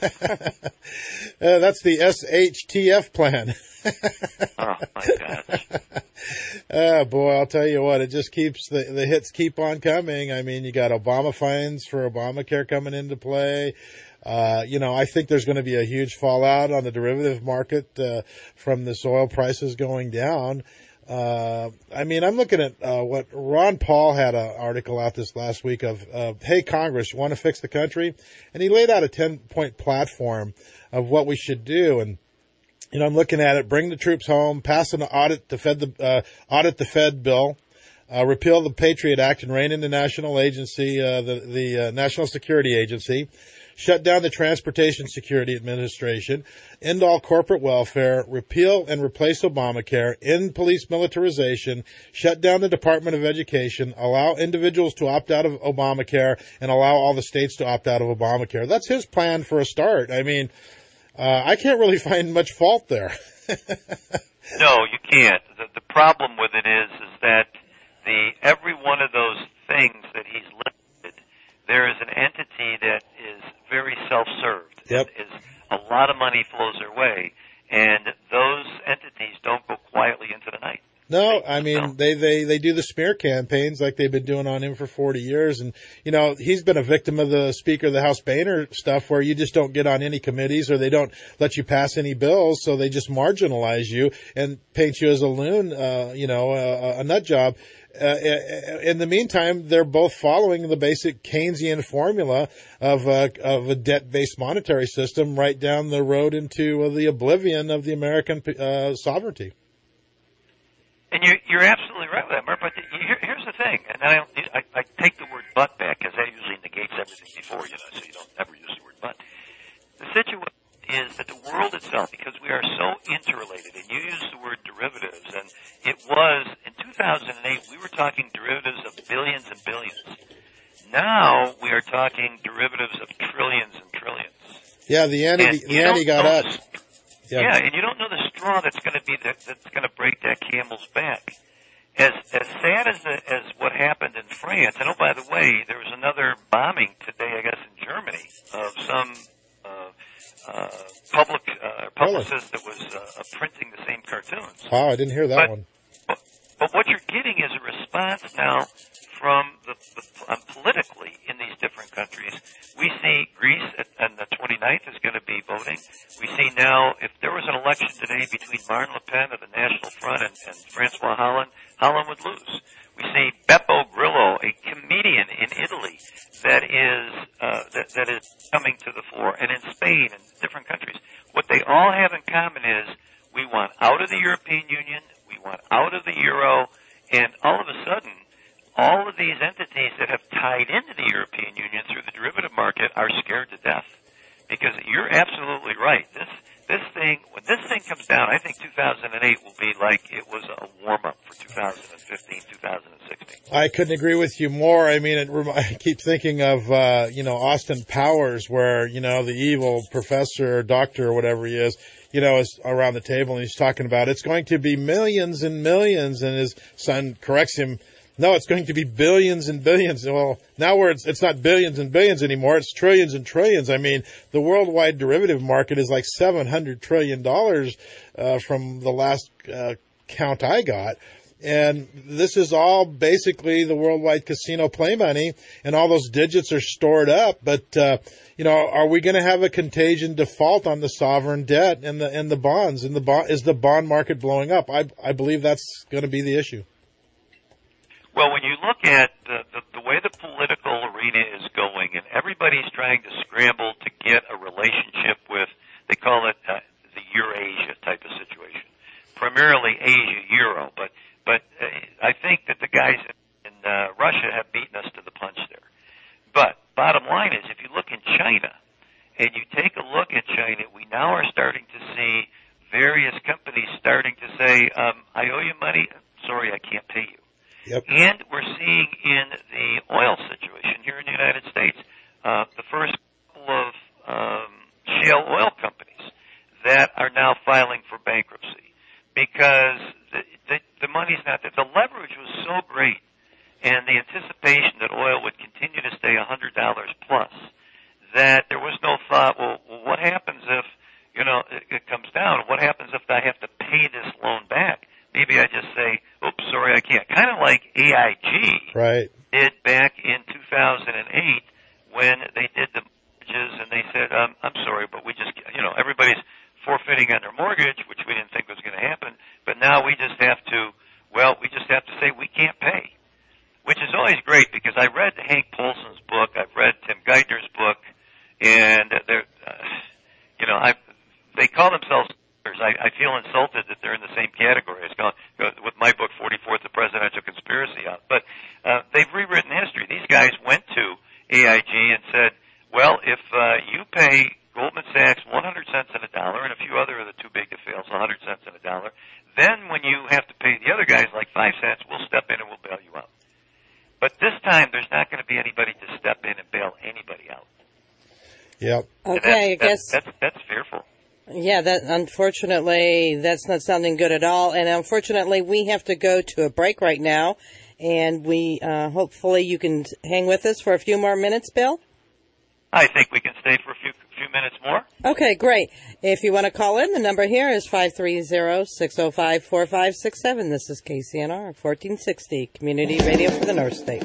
That's the SHTF plan. Oh, my gosh. Boy, I'll tell you what, it just keeps, the hits keep on coming. I mean, you got Obama fines for Obamacare coming into play. I think there's going to be a huge fallout on the derivative market, from this oil prices going down. I'm looking at, what Ron Paul had an article out this last week of, hey, Congress, you want to fix the country? And he laid out a 10-point platform of what we should do. And, I'm looking at it, bring the troops home, pass an audit the Fed bill, repeal the Patriot Act and rein in the national agency, the National Security Agency, shut down the Transportation Security Administration, end all corporate welfare, repeal and replace Obamacare, end police militarization, shut down the Department of Education, allow individuals to opt out of Obamacare, and allow all the states to opt out of Obamacare. That's his plan for a start. I can't really find much fault there. No, you can't. The problem with it is that every one of those things that he's listed, there is an entity that is very self-served. Yep. A lot of money flows their way, and those entities don't go quietly into the night. No, they do the smear campaigns like they've been doing on him for 40 years. And, he's been a victim of the Speaker of the House Boehner stuff where you just don't get on any committees or they don't let you pass any bills. So they just marginalize you and paint you as a loon, a nut job. In the meantime, they're both following the basic Keynesian formula of a debt-based monetary system right down the road into the oblivion of the American sovereignty. And you're absolutely right with that, Murph. But here's the thing, and I take the word "but" back because that usually negates everything before, so you don't ever use the word "but." The situation is that the world itself, because we are so interrelated, and you used the word derivatives, and it was in 2008 we were talking derivatives of billions and billions. Now we are talking derivatives of trillions and trillions. Yeah, the ante got up. Yeah, and you don't know the straw that's going to break that camel's back. As sad as what happened in France, and by the way, there was another bombing today, I guess, in Germany of some publicist that was printing the same cartoons. Wow, I didn't hear that one. But what you're getting is a response now from politically in these different countries. We see Greece on the 29th is going to be voting. We see now, if there was an election today between Marine Le Pen of the National Front and Francois Hollande, Hollande would lose. We see Beppe Grillo, a comedian in Italy, that is coming to the fore, and in Spain and different countries. What they all have in common is we want out of the European Union, we want out of the euro, and all of a sudden, all of these entities that have tied into the European Union through the derivative market are scared to death. Because you're absolutely right. When this thing comes down, I think 2008 will be like it was a warm-up for 2015, 2016. I couldn't agree with you more. I keep thinking of, Austin Powers, where, the evil professor or doctor or whatever he is around the table and he's talking about it's going to be millions and millions, and his son corrects him. No, it's going to be billions and billions. Well, now it's not billions and billions anymore. It's trillions and trillions. The worldwide derivative market is like $700 trillion from the last count I got. And this is all basically the worldwide casino play money, and all those digits are stored up. But, are we going to have a contagion default on the sovereign debt and the bonds? And is the bond market blowing up? I believe that's going to be the issue. Well, when you look at the way the political arena is going, and everybody's trying to scramble to get a relationship with, they call it the Eurasia type of situation, primarily Asia, Euro, but I think that the guys in Russia have beaten us to the punch there. But bottom line is, if you look in China, and you take a look at China, we now are starting to see various companies starting to say, I owe you money, sorry, I can't pay you. Yep. And we're seeing in the oil situation here in the United States, the first couple of shale oil companies that are now filing for bankruptcy because the money's not there. The leverage was so great, and the anticipation that oil would continue to stay $100 plus, that there was no thought, well, what happens if, it comes down? What happens if I have to pay this loan back? Maybe I just say, oops, sorry, I can't. Kind of like AIG did back in 2008 when they did the mortgages and they said, I'm sorry, but we just, everybody's forfeiting on their mortgage, which we didn't think was going to happen, but now we just have to say we can't pay, which is always great because I read Hank Paulson's book, I've read Tim Geithner's book, and they're, they call themselves, I feel insulted that they're in the same category. It's going with my book, 44th, The Presidential Conspiracy, out. But they've rewritten history. These guys went to AIG and said, well, if you pay Goldman Sachs 100 cents on a dollar, and a few other of the too big to fail, so 100 cents on a dollar, then when you have to pay the other guys like 5 cents, we'll step in and we'll bail you out. But this time, there's not going to be anybody to step in and bail anybody out. Yep. Okay, I guess that's fearful. Yeah, unfortunately, that's not sounding good at all. And unfortunately, we have to go to a break right now. And we, hopefully you can hang with us for a few more minutes, Bill? I think we can stay for a few minutes more. Okay, great. If you want to call in, the number here is 530-605-4567. This is KCNR 1460, Community Radio for the North State.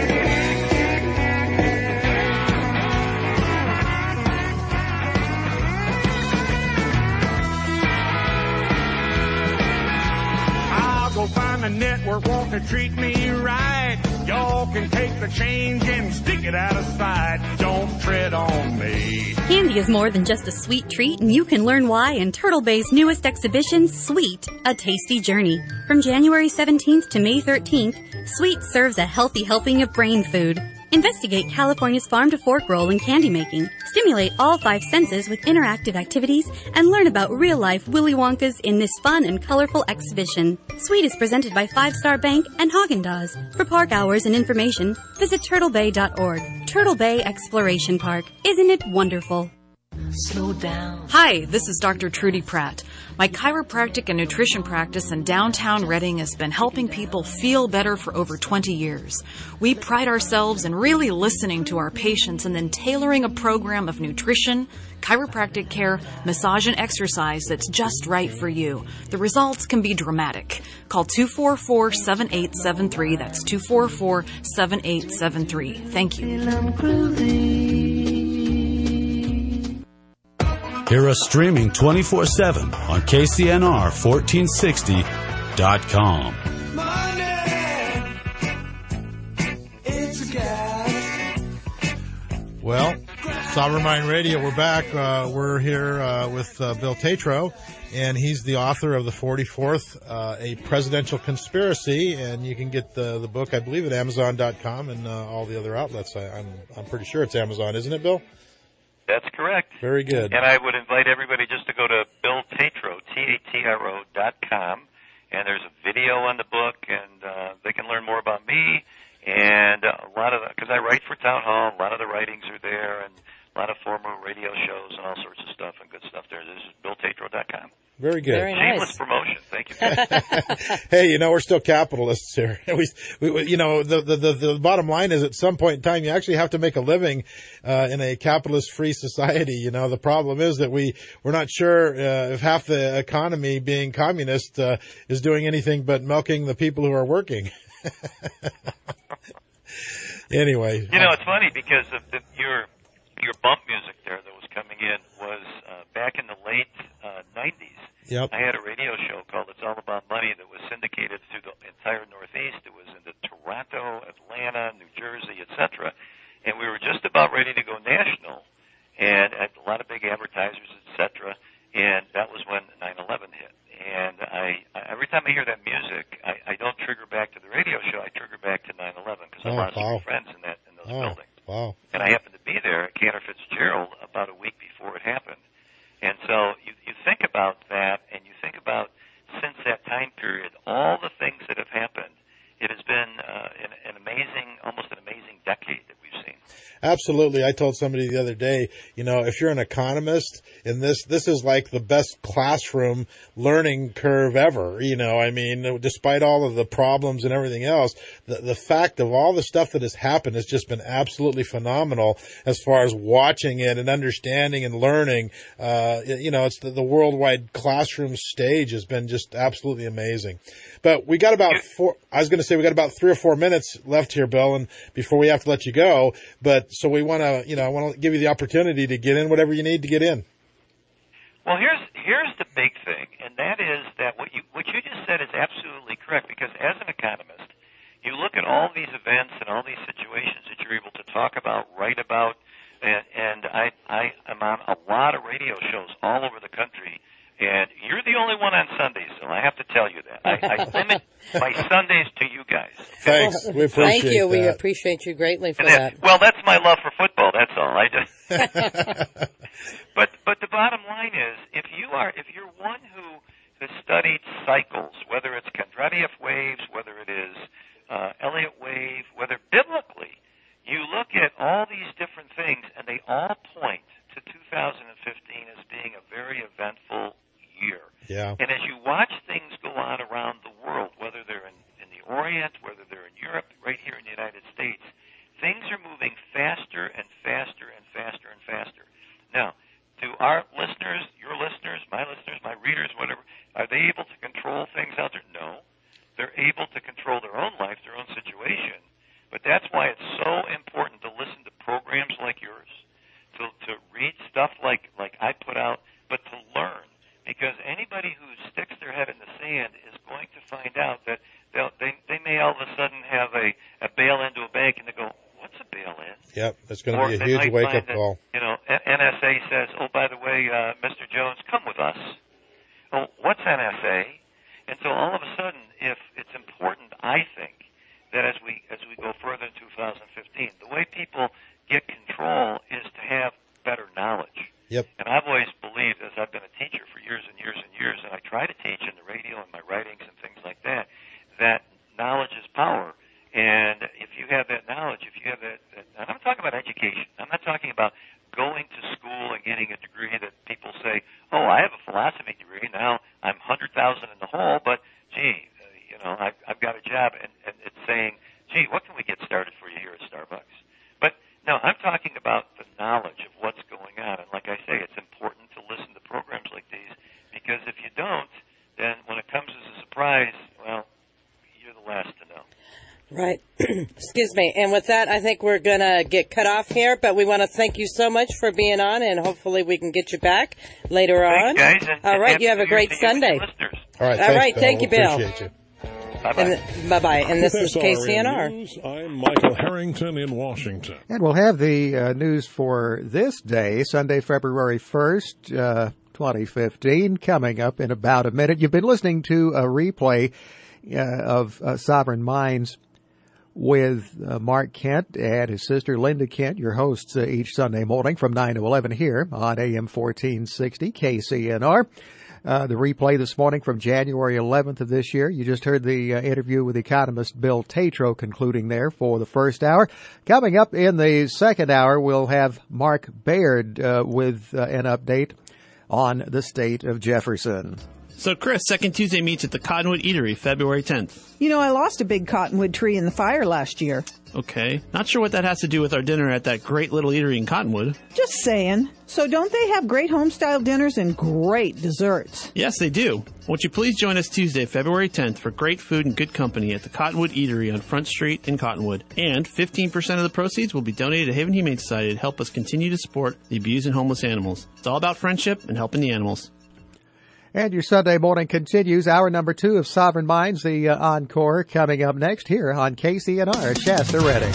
Go find a network want to treat me right. Y'all can take the change and stick it out of sight. Don't tread on me. Candy is more than just a sweet treat, and you can learn why in Turtle Bay's newest exhibition, Sweet, A Tasty Journey. From January 17th to May 13th, Sweet serves a healthy helping of brain food. Investigate California's farm-to-fork role in candy making, stimulate all 5 senses with interactive activities, and learn about real-life Willy Wonkas in this fun and colorful exhibition. Sweet is presented by 5 Star Bank and Haagen-Dazs. For park hours and information, visit turtlebay.org. Turtle Bay Exploration Park. Isn't it wonderful? Slow down. Hi, this is Dr. Trudy Pratt. My chiropractic and nutrition practice in downtown Redding has been helping people feel better for over 20 years. We pride ourselves in really listening to our patients and then tailoring a program of nutrition, chiropractic care, massage, and exercise that's just right for you. The results can be dramatic. Call 244-7873. That's 244-7873. Thank you. Hear us streaming 24/7 on KCNR1460.com. Well, Sovereign Mind Radio, we're back. We're here with Bill Tatro, and he's the author of the 44th, A Presidential Conspiracy, and you can get the book, I believe, at Amazon.com and all the other outlets. I'm pretty sure it's Amazon, isn't it, Bill? That's correct. Very good. And I would invite everybody just to go to Bill Tatro, TATRO.com, and there's a video on the book, and they can learn more about me, and a lot of because I write for Town Hall, a lot of the writings are there, and a lot of former radio shows and all sorts of stuff and good stuff there. This is BillTatro.com. Very good. Very Shameless nice. promotion. Thank Thank you. Hey, we're still capitalists here. We the bottom line is at some point in time, you actually have to make a living in a capitalist-free society. The problem is that we're not sure if half the economy being communist is doing anything but milking the people who are working. Anyway. It's funny because your bump music there that was coming in was back in the late 90s. Yep. I had a radio show called It's All About Money that was syndicated through the entire Northeast. It was into Toronto, Atlanta, New Jersey, etc. And we were just about ready to go national, and had a lot of big advertisers, etc. And that was when 9/11 hit. And every time I hear that music, I don't trigger back to the radio show. I trigger back to 9/11 because I lost some friends in those buildings. Wow. And I happened to be there at Cantor Fitzgerald about a week before it happened. And so you think about that, and you think about since that time period, all the things that have happened. It has been almost an amazing decade that we've seen. Absolutely. I told somebody the other day, if you're an economist, and this is like the best classroom learning curve ever, despite all of the problems and everything else, the fact of all the stuff that has happened has just been absolutely phenomenal as far as watching it and understanding and learning. It's the worldwide classroom stage has been just absolutely amazing. But we got about 3 or 4 minutes left here, Bill, and before we have to let you go. But so we want to, I want to give you the opportunity to get in whatever you need to get in. Well, here's the big thing, and that is that what you just said is absolutely correct. Because as an economist, you look at all these events and all these situations that you're able to talk about, write about, and I am on a lot of radio shows all over the country. And you're the only one on Sundays, so I have to tell you that. I limit my Sundays to you guys. Okay? Thanks. We appreciate Thank you. that. We appreciate you greatly for that. Well, that's my love for football. That's all. But the bottom line is, if you're one who has studied cycles, whether it's Kondratiev waves, whether it is Elliott wave, whether biblically, you look at all these different things, and they all point to 2015 as being a very eventful year. Yeah. And as you watch things go on around the world, whether they're in the Orient, whether they're in Europe, right here in the United States, things are moving faster and faster and faster and faster. Now, do our listeners, your listeners, my readers, whatever, are they able to control things out there? No. They're able to control their own life, their own situation. But that's why it's so important to listen to programs like yours, to read stuff like I put out, but to learn. Because anybody who sticks their head in the sand is going to find out that they may all of a sudden have a bail-in to a bank, and they go, what's a bail-in? Yep, that's going to be a huge wake-up call. NSA says, oh, by the way, Mr. Jones, come with us. Oh, what's NSA? And so all of a sudden, if it's important, I think, that as we go further in 2015, the way people get control is to have better knowledge. Yep. And I've always believed, as I've been a teacher for years and years and years, and I try to teach in the radio and my writings and things like that, that knowledge is power. And if you have that knowledge, if you have that, and I'm talking about education. I'm not talking about going to school and getting a degree that people say, oh, I have a philosophy degree, now I'm 100,000 in the hole, but, gee, I've got a job, and it's saying, gee, what can we get started for you here at Starbucks? But, no, I'm talking about the knowledge of what's going on. And like I say, it's important to listen to programs like these, because if you don't, then when it comes as a surprise, well, you're the last to know. Right. Excuse me. And with that, I think we're going to get cut off here, but we want to thank you so much for being on, and hopefully we can get you back later on. Thanks, guys. All right. You have a great Sunday. All right. All right. Thank you, Bill. Appreciate you. Bye-bye. Bye-bye. And this is KCNR KCNR. News. I'm Michael Harrington in Washington. And we'll have the news for this day, Sunday, February 1st, 2015, coming up in about a minute. You've been listening to a replay of Sovereign Minds with Mark Kent and his sister Linda Kent, your hosts each Sunday morning from 9 to 11 here on AM 1460 KCNR. The replay this morning from January 11th of this year. You just heard the interview with economist Bill Tatro concluding there for the first hour. Coming up in the second hour, we'll have Mark Baird with an update on the state of Jefferson. So, Chris, Second Tuesday meets at the Cottonwood Eatery, February 10th. You know, I lost a big cottonwood tree in the fire last year. Okay. Not sure what that has to do with our dinner at that great little eatery in Cottonwood. Just saying. So don't they have great home-style dinners and great desserts? Yes, they do. Won't you please join us Tuesday, February 10th for great food and good company at the Cottonwood Eatery on Front Street in Cottonwood. And 15% of the proceeds will be donated to Haven Humane Society to help us continue to support the abused and homeless animals. It's all about friendship and helping the animals. And your Sunday morning continues. Hour number 2 of Sovereign Minds, the encore, coming up next here on KCNR. Shasta Redding.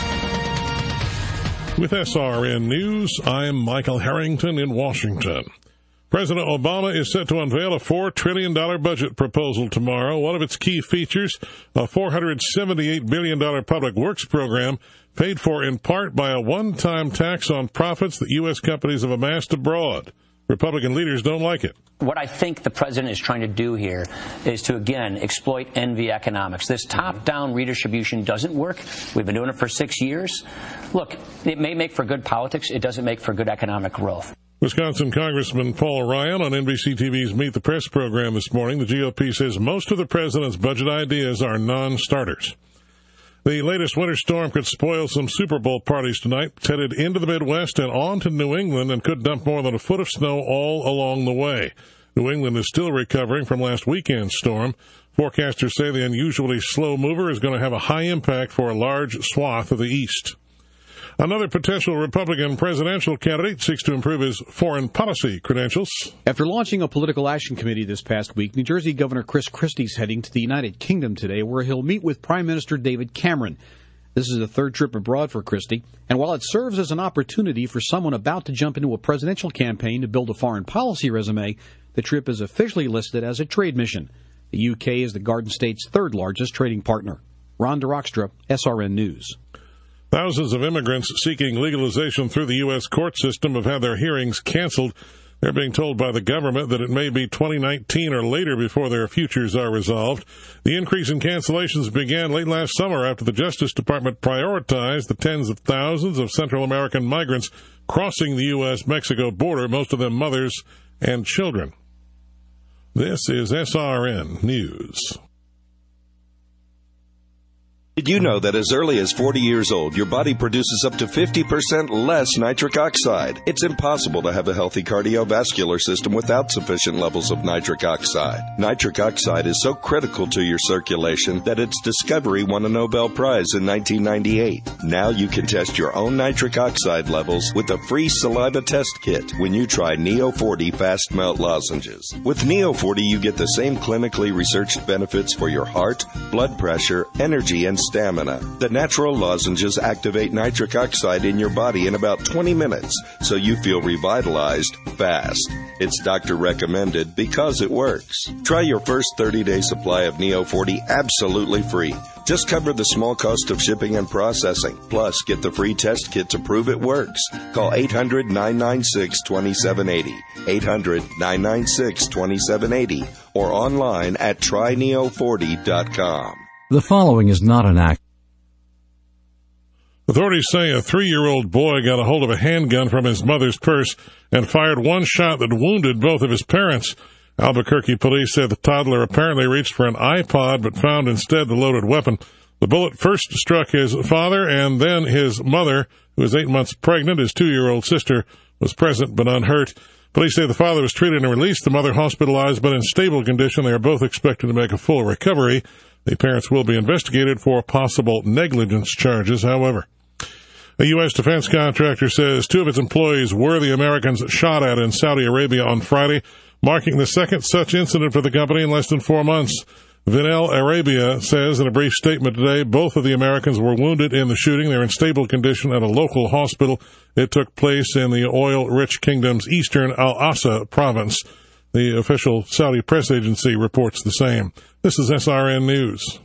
With SRN News, I'm Michael Harrington in Washington. President Obama is set to unveil a $4 trillion budget proposal tomorrow. One of its key features, a $478 billion public works program paid for in part by a one-time tax on profits that U.S. companies have amassed abroad. Republican leaders don't like it. What I think the president is trying to do here is to, again, exploit envy economics. This top-down redistribution doesn't work. We've been doing it for 6 years. Look, it may make for good politics. It doesn't make for good economic growth. Wisconsin Congressman Paul Ryan on NBC TV's Meet the Press program this morning. The GOP says most of the president's budget ideas are non-starters. The latest winter storm could spoil some Super Bowl parties tonight. It's headed into the Midwest and on to New England and could dump more than a foot of snow all along the way. New England is still recovering from last weekend's storm. Forecasters say the unusually slow mover is going to have a high impact for a large swath of the East. Another potential Republican presidential candidate seeks to improve his foreign policy credentials. After launching a political action committee this past week, New Jersey Governor Chris Christie is heading to the United Kingdom today, where he'll meet with Prime Minister David Cameron. This is the third trip abroad for Christie, and while it serves as an opportunity for someone about to jump into a presidential campaign to build a foreign policy resume, the trip is officially listed as a trade mission. The UK is the Garden State's third largest trading partner. Ron DeRockstra, SRN News. Thousands of immigrants seeking legalization through the U.S. court system have had their hearings canceled. They're being told by the government that it may be 2019 or later before their futures are resolved. The increase in cancellations began late last summer after the Justice Department prioritized the tens of thousands of Central American migrants crossing the U.S.-Mexico border, most of them mothers and children. This is SRN News. Did you know that as early as 40 years old, your body produces up to 50% less nitric oxide? It's impossible to have a healthy cardiovascular system without sufficient levels of nitric oxide. Nitric oxide is so critical to your circulation that its discovery won a Nobel Prize in 1998. Now you can test your own nitric oxide levels with a free saliva test kit when you try Neo 40 Fast Melt Lozenges. With Neo 40, you get the same clinically researched benefits for your heart, blood pressure, energy, and stamina. The natural lozenges activate nitric oxide in your body in about 20 minutes, so you feel revitalized fast. It's doctor recommended because it works. Try your first 30-day supply of Neo 40 absolutely free. Just cover the small cost of shipping and processing. Plus, get the free test kit to prove it works. Call 800-996-2780, 800-996-2780, or online at tryneo40.com. The following is not an act. Authorities say a 3-year-old boy got a hold of a handgun from his mother's purse and fired one shot that wounded both of his parents. Albuquerque police said the toddler apparently reached for an iPod but found instead the loaded weapon. The bullet first struck his father and then his mother, who was 8 months pregnant. His 2-year-old sister was present but unhurt. Police say the father was treated and released, the mother hospitalized but in stable condition. They are both expected to make a full recovery. The parents will be investigated for possible negligence charges, however. A U.S. defense contractor says 2 of its employees were the Americans shot at in Saudi Arabia on Friday, marking the second such incident for the company in less than 4 months. Vinel Arabia says in a brief statement today, both of the Americans were wounded in the shooting. They're in stable condition at a local hospital. It took place in the oil-rich kingdom's eastern Al-Asa province. The official Saudi press agency reports the same. This is SRN News.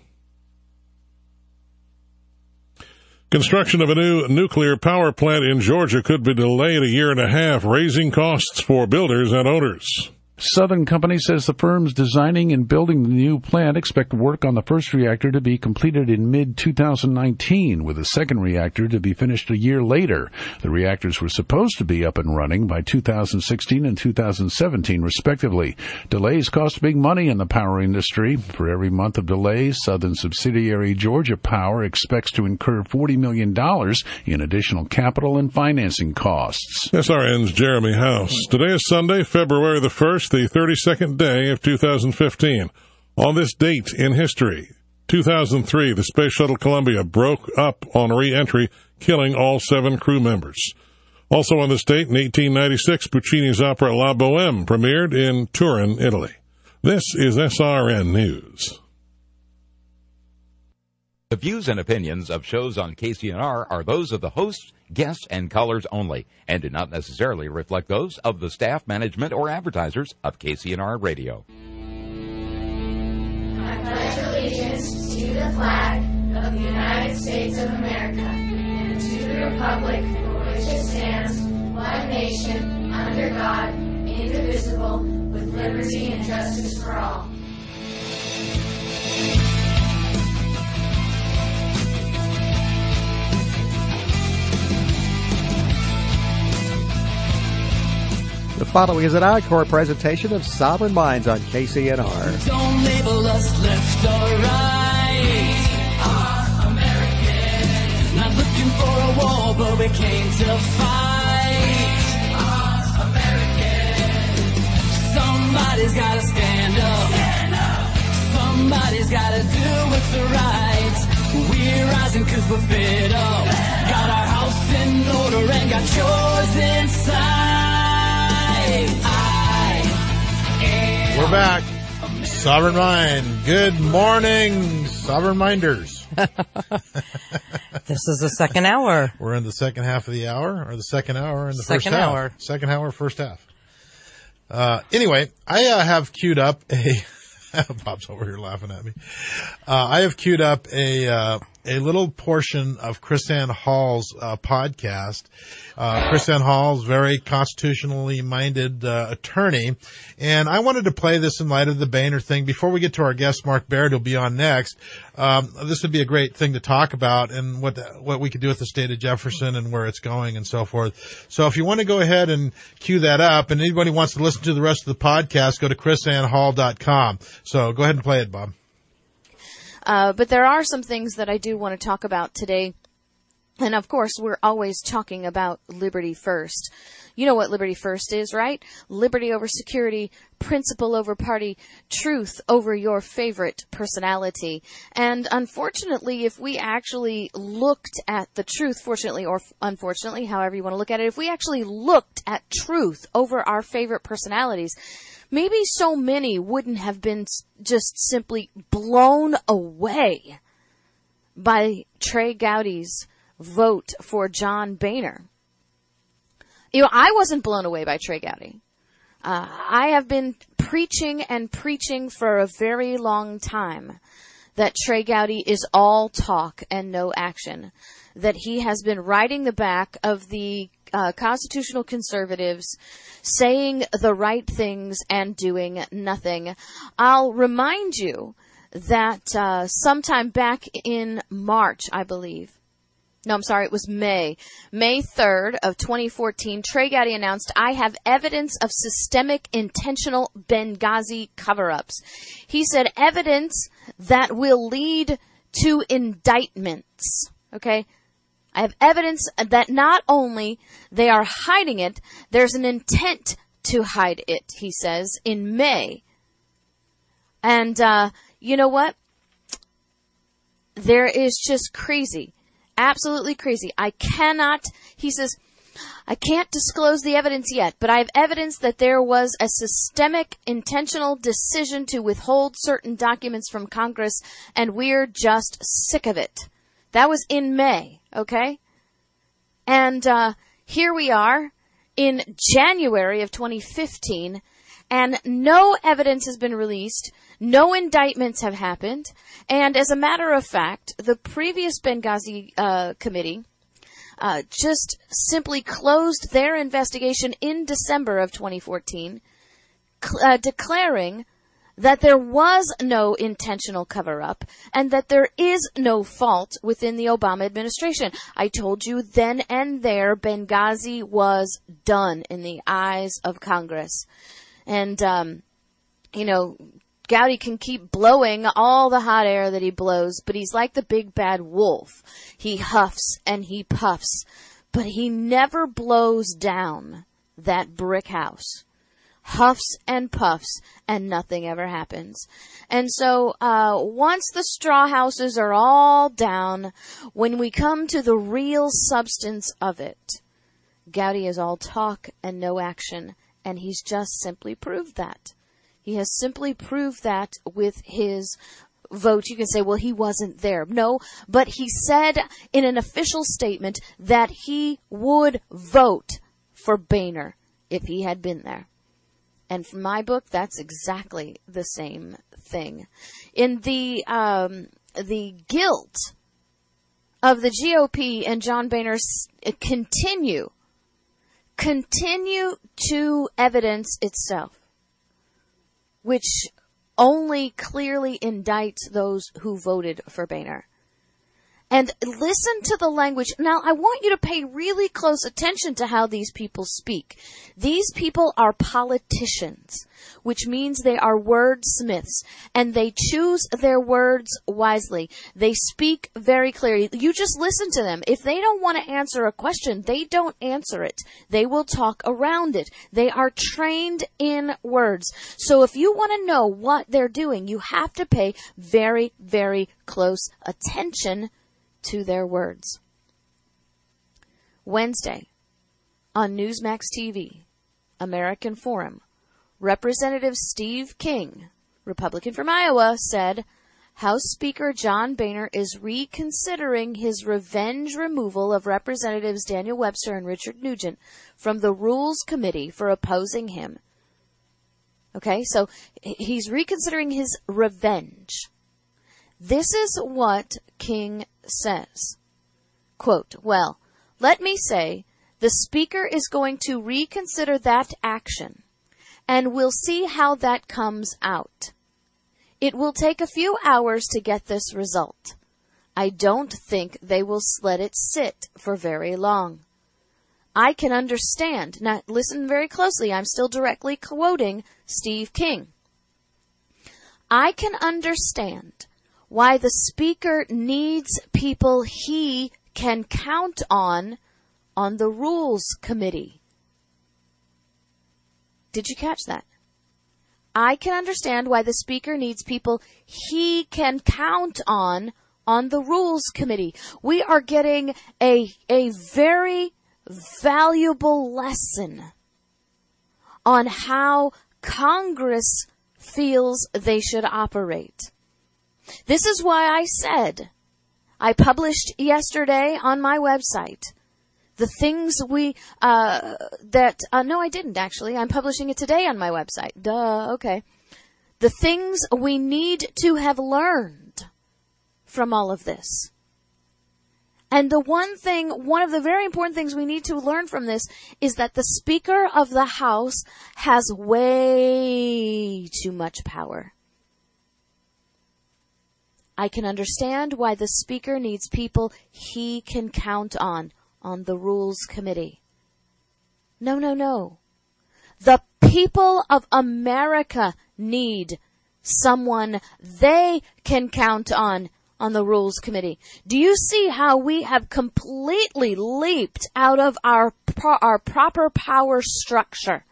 Construction of a new nuclear power plant in Georgia could be delayed a year and a half, raising costs for builders and owners. Southern Company says the firms designing and building the new plant expect work on the first reactor to be completed in mid-2019, with the second reactor to be finished a year later. The reactors were supposed to be up and running by 2016 and 2017, respectively. Delays cost big money in the power industry. For every month of delays, Southern subsidiary Georgia Power expects to incur $40 million in additional capital and financing costs. SRN's Jeremy House. Today is Sunday, February the 1st, the 32nd day of 2015. On this date in history, 2003, the Space Shuttle Columbia broke up on re-entry, killing all 7 crew members. Also on this date, in 1896, Puccini's opera La Bohème premiered in Turin, Italy. This is SRN News. The views and opinions of shows on KCNR are those of the hosts, guests, and callers only, and do not necessarily reflect those of the staff, management, or advertisers of KCNR Radio. I pledge allegiance to the flag of the United States of America and to the republic for which it stands, one nation, under God, indivisible, with liberty and justice for all. The following is an encore presentation of Sovereign Minds on KCNR. Don't label us left or right. Our American. Not looking for a war, but we came to fight. Our American. Somebody's gotta stand up. Stand up. Somebody's gotta do what's right. We're rising 'cause we're fed up. Got our house in order and got yours inside. We're back. Sovereign Mind. Good morning, Sovereign Minders. This is the second hour. We're in the second half of the hour, or the second hour in the first half. Second hour. Second hour, first half. Anyway, I have queued up a... Bob's over here laughing at me. I have queued up a little portion of KrisAnne Hall's podcast. KrisAnne Hall's very constitutionally minded attorney, and I wanted to play this in light of the Boehner thing. Before we get to our guest, Mark Baird, who'll be on next, this would be a great thing to talk about and what we could do with the state of Jefferson and where it's going and so forth. So if you want to go ahead and cue that up, and anybody wants to listen to the rest of the podcast, go to KrisAnneHall.com. So go ahead and play it, Bob. But there are some things that I do want to talk about today. And of course, we're always talking about Liberty First. You know what Liberty First is, right? Liberty over security, principle over party, truth over your favorite personality. And unfortunately, if we actually looked at the truth, fortunately or unfortunately, however you want to look at it, if we actually looked at truth over our favorite personalities, maybe so many wouldn't have been just simply blown away by Trey Gowdy's vote for John Boehner. You know, I wasn't blown away by Trey Gowdy. I have been preaching and preaching for a very long time that Trey Gowdy is all talk and no action. That he has been riding the back of the constitutional conservatives, saying the right things and doing nothing. I'll remind you that sometime back in March, I believe, no, I'm sorry, it was May 3rd of 2014, Trey Gowdy announced, I have evidence of systemic intentional Benghazi cover-ups. He said evidence that will lead to indictments. Okay? I have evidence that not only they are hiding it, there's an intent to hide it, he says, in May. And, you know what? There is just crazy. Absolutely crazy. He says, I can't disclose the evidence yet, but I have evidence that there was a systemic, intentional decision to withhold certain documents from Congress, and we're just sick of it. That was in May, okay? And here we are in January of 2015, and no evidence has been released. No indictments have happened. And as a matter of fact, the previous Benghazi committee just simply closed their investigation in December of 2014, declaring that there was no intentional cover-up and that there is no fault within the Obama administration. I told you then and there Benghazi was done in the eyes of Congress. And, Gowdy can keep blowing all the hot air that he blows, but he's like the big bad wolf. He huffs and he puffs, but he never blows down that brick house. Huffs and puffs, and nothing ever happens. And so, once the straw houses are all down, when we come to the real substance of it, Gowdy is all talk and no action, and he's just simply proved that. He has simply proved that with his vote. You can say, well, he wasn't there. No, but he said in an official statement that he would vote for Boehner if he had been there. And from my book, that's exactly the same thing. In the guilt of the GOP and John Boehner continue to evidence itself, which only clearly indicts those who voted for Boehner. And listen to the language. Now, I want you to pay really close attention to how these people speak. These people are politicians, which means they are wordsmiths, and they choose their words wisely. They speak very clearly. You just listen to them. If they don't want to answer a question, they don't answer it. They will talk around it. They are trained in words. So if you want to know what they're doing, you have to pay very, very close attention to their words. Wednesday, on Newsmax TV, American Forum, Representative Steve King, Republican from Iowa, said House Speaker John Boehner is reconsidering his revenge removal of Representatives Daniel Webster and Richard Nugent from the Rules Committee for opposing him. Okay, so he's reconsidering his revenge. This is what King says. Quote, well, let me say the Speaker is going to reconsider that action, and we'll see how that comes out. It will take a few hours to get this result. I don't think they will let it sit for very long. I can understand. Now, listen very closely. I'm still directly quoting Steve King. I can understand why the Speaker needs people he can count on the Rules Committee. Did you catch that? I can understand why the Speaker needs people he can count on the Rules Committee. We are getting a very valuable lesson on how Congress feels they should operate. This is why I said, I published yesterday on my website, the things no, I didn't actually. I'm publishing it today on my website. Okay. The things we need to have learned from all of this. And one of the very important things we need to learn from this is that the Speaker of the House has way too much power. I can understand why the Speaker needs people he can count on the Rules Committee. No. The people of America need someone they can count on the Rules Committee. Do you see how we have completely leaped out of our proper power structure?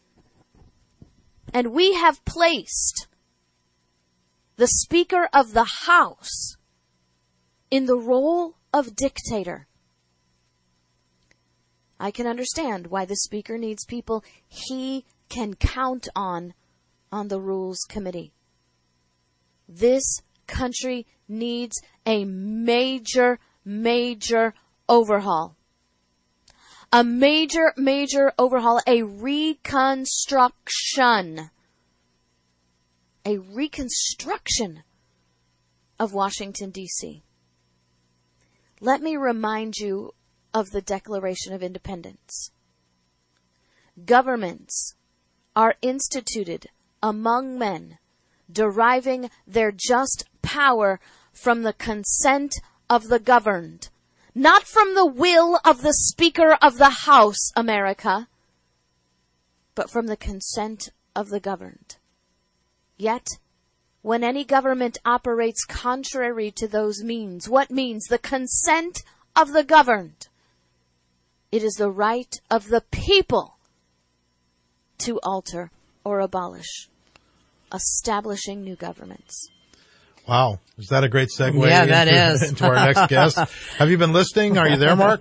And we have placed the Speaker of the House in the role of dictator. I can understand why the Speaker needs people he can count on the Rules Committee. This country needs a major overhaul. A major overhaul, a reconstruction. A reconstruction of Washington, D.C. Let me remind you of the Declaration of Independence. Governments are instituted among men, deriving their just power from the consent of the governed, not from the will of the Speaker of the House, America, but from the consent of the governed. Yet, when any government operates contrary to those means, what means? The consent of the governed. It is the right of the people to alter or abolish, establishing new governments. Wow. Is that a great segue Yeah, that is. into our next guest? Have you been listening? Are you there, Mark?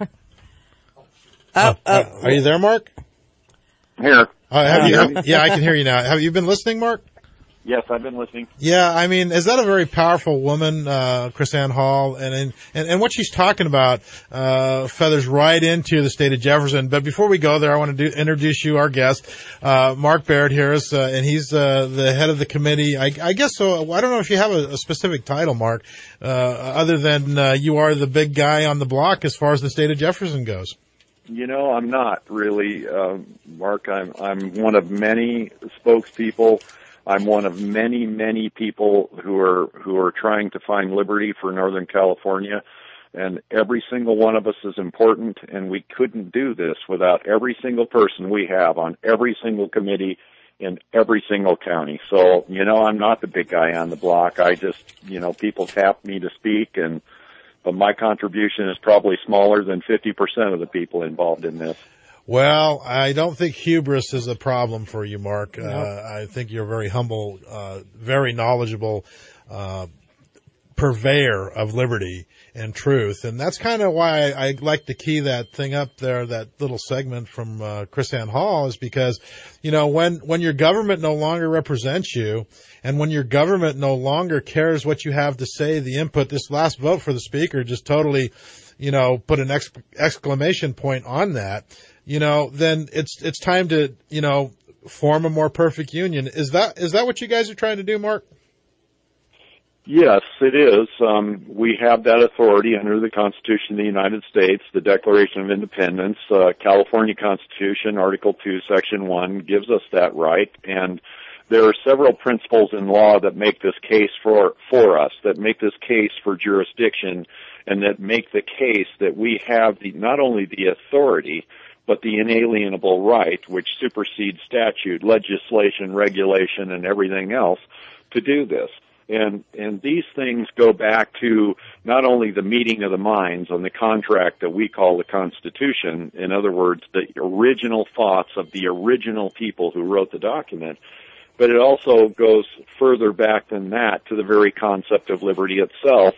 Are you there, Mark? Here. Yeah, I can hear you now. Have you been listening, Mark? Yes, I've been listening. Yeah, I mean, is that a very powerful woman, KrisAnne Hall? And what she's talking about, feathers right into the state of Jefferson. But before we go there, I want to introduce you, our guest, Mark Baird here, and he's, the head of the committee. I guess so. I don't know if you have a specific title, Mark, other than, you are the big guy on the block as far as the state of Jefferson goes. You know, I'm not really, Mark. I'm one of many spokespeople. I'm one of many, many people who are trying to find liberty for Northern California, and every single one of us is important, and we couldn't do this without every single person we have on every single committee in every single county. So, you know, I'm not the big guy on the block. I just, you know, people tap me to speak, but my contribution is probably smaller than 50% of the people involved in this. Well, I don't think hubris is a problem for you, Mark. Nope. I think you're very humble, very knowledgeable, purveyor of liberty and truth. And that's kind of why I like to key that thing up there, that little segment from KrisAnne Hall, is because, you know, when your government no longer represents you, and when your government no longer cares what you have to say, the input, this last vote for the speaker just totally, you know, put an exclamation point on that. You know, then it's time to, you know, form a more perfect union. Is that what you guys are trying to do, Mark? Yes, it is. We have that authority under the Constitution of the United States, the Declaration of Independence, California Constitution, Article 2, Section 1 gives us that right. And there are several principles in law that make this case for us, that make this case for jurisdiction, and that make the case that we have not only the authority, but the inalienable right, which supersedes statute, legislation, regulation, and everything else, to do this. And these things go back to not only the meeting of the minds on the contract that we call the Constitution, in other words, the original thoughts of the original people who wrote the document, but it also goes further back than that to the very concept of liberty itself.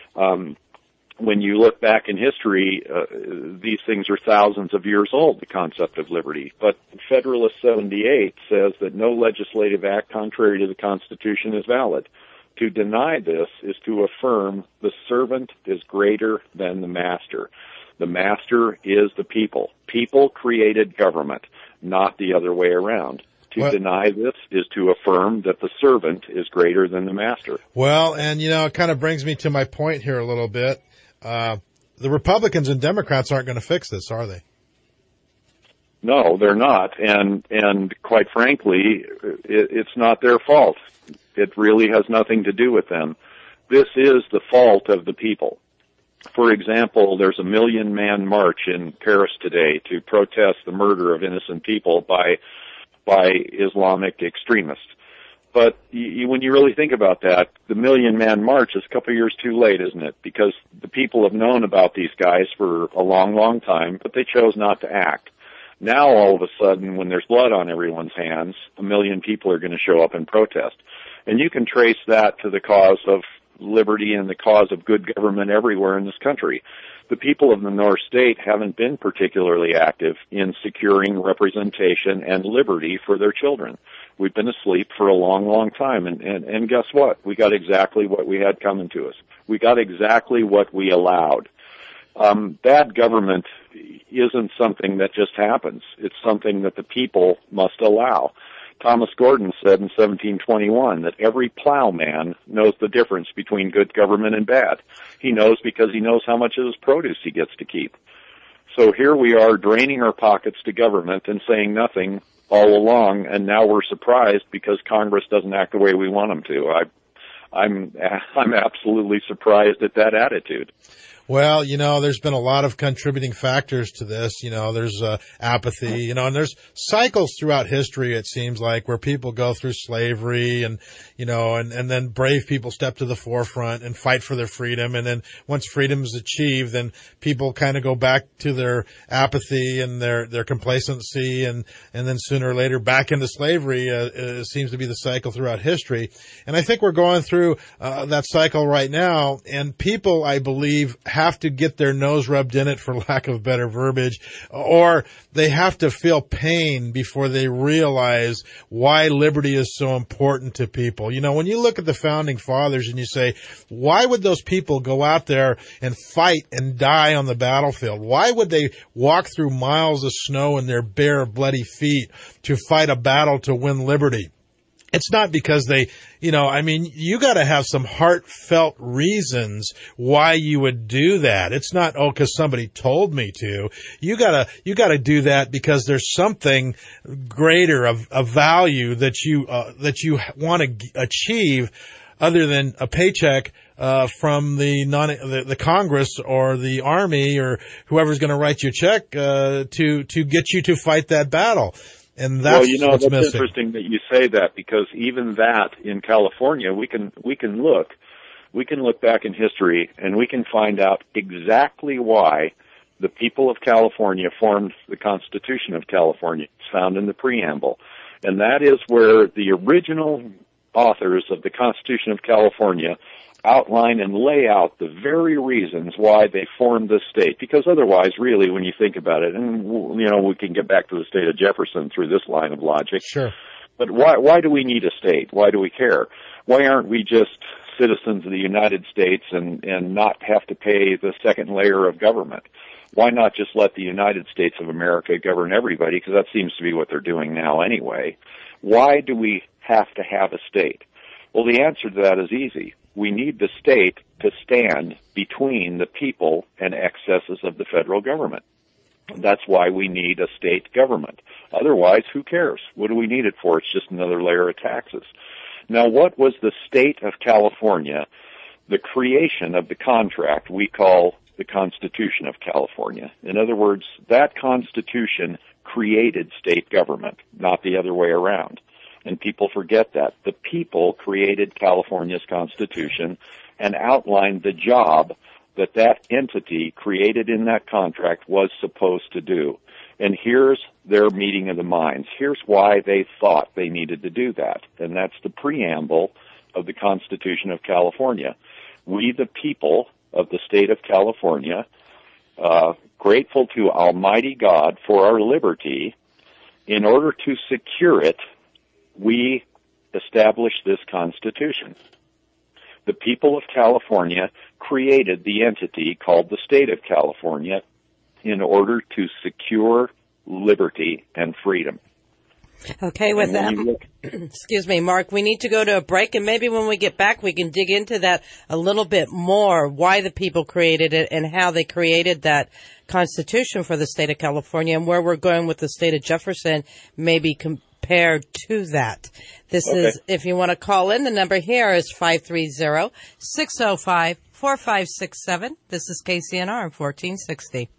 When you look back in history, these things are thousands of years old, the concept of liberty. But Federalist 78 says that no legislative act contrary to the Constitution is valid. To deny this is to affirm the servant is greater than the master. The master is the people. People created government, not the other way around. To deny this is to affirm that the servant is greater than the master. Well, and, you know, it kind of brings me to my point here a little bit. The Republicans and Democrats aren't going to fix this, are they? No, they're not. And quite frankly, it's not their fault. It really has nothing to do with them. This is the fault of the people. For example, there's a 1 million man march in Paris today to protest the murder of innocent people by Islamic extremists. But when you really think about that, the 1 million man march is a couple of years too late, isn't it? Because the people have known about these guys for a long, long time, but they chose not to act. Now, all of a sudden, when there's blood on everyone's hands, 1 million people are going to show up and protest. And you can trace that to the cause of liberty and the cause of good government everywhere in this country. The people of the North State haven't been particularly active in securing representation and liberty for their children. We've been asleep for a long, long time, and guess what? We got exactly what we had coming to us. We got exactly what we allowed. Bad government isn't something that just happens. It's something that the people must allow. Thomas Gordon said in 1721 that every plowman knows the difference between good government and bad. He knows because he knows how much of his produce he gets to keep. So here we are draining our pockets to government and saying nothing all along, and now we're surprised because Congress doesn't act the way we want them to. I'm absolutely surprised at that attitude. Well, there's been a lot of contributing factors to this. There's apathy, and there's cycles throughout history, it seems like, where people go through slavery and then brave people step to the forefront and fight for their freedom. And then once freedom is achieved, then people kind of go back to their apathy and their complacency and then sooner or later back into slavery. Seems to be the cycle throughout history. And I think we're going through that cycle right now, and people, I believe, have to get their nose rubbed in it, for lack of better verbiage, or they have to feel pain before they realize why liberty is so important to people. When you look at the founding fathers and you say, why would those people go out there and fight and die on the battlefield? Why would they walk through miles of snow in their bare, bloody feet to fight a battle to win liberty? It's not because they, you got to have some heartfelt reasons why you would do that. It's not, because somebody told me to. You gotta do that because there's something greater of value that you want to achieve other than a paycheck from the Congress or the Army or whoever's going to write you a check to get you to fight that battle. And that's what's that's missing. Interesting that you say that, because even that in California, we can look back in history and we can find out exactly why the people of California formed the Constitution of California. It's found in the preamble. And that is where the original authors of the Constitution of California outline and lay out the very reasons why they formed this state. Because otherwise, really, when you think about it, and we can get back to the state of Jefferson through this line of logic. Sure. But why do we need a state? Why do we care? Why aren't we just citizens of the United States and not have to pay the second layer of government? Why not just let the United States of America govern everybody? Because that seems to be what they're doing now anyway. Why do we have to have a state? Well, the answer to that is easy. We need the state to stand between the people and excesses of the federal government. That's why we need a state government. Otherwise, who cares? What do we need it for? It's just another layer of taxes. Now, what was the state of California? The creation of the contract we call the Constitution of California. In other words, that Constitution created state government, not the other way around. And people forget that. The people created California's Constitution and outlined the job that entity created in that contract was supposed to do. And here's their meeting of the minds. Here's why they thought they needed to do that. And that's the preamble of the Constitution of California. We, the people of the state of California, grateful to Almighty God for our liberty, in order to secure it, we established this Constitution. The people of California created the entity called the State of California in order to secure liberty and freedom. Okay, with that, excuse me, Mark, we need to go to a break, and maybe when we get back, we can dig into that a little bit more, why the people created it and how they created that Constitution for the state of California, and where we're going with the state of Jefferson, maybe compared to that. This is, if you want to call in, the number here is 530-605-4567. This is KCNR 1460.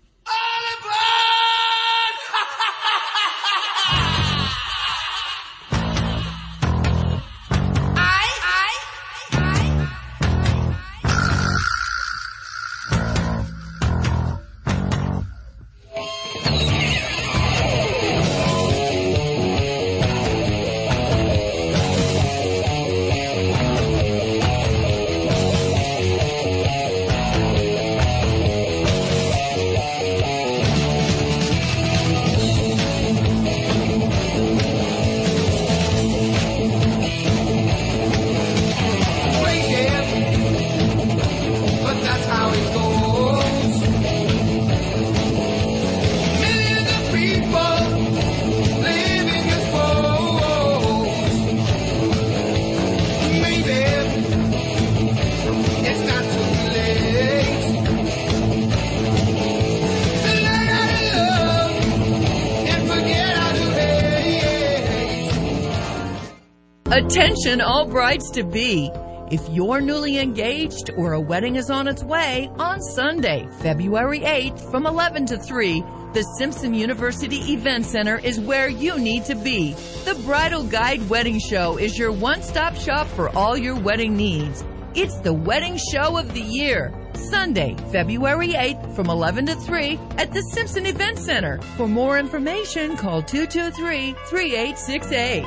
Attention all brides-to-be. If you're newly engaged or a wedding is on its way, on Sunday, February 8th from 11 to 3, the Simpson University Event Center is where you need to be. The Bridal Guide Wedding Show is your one-stop shop for all your wedding needs. It's the wedding show of the year. Sunday, February 8th from 11 to 3 at the Simpson Event Center. For more information, call 223-3868.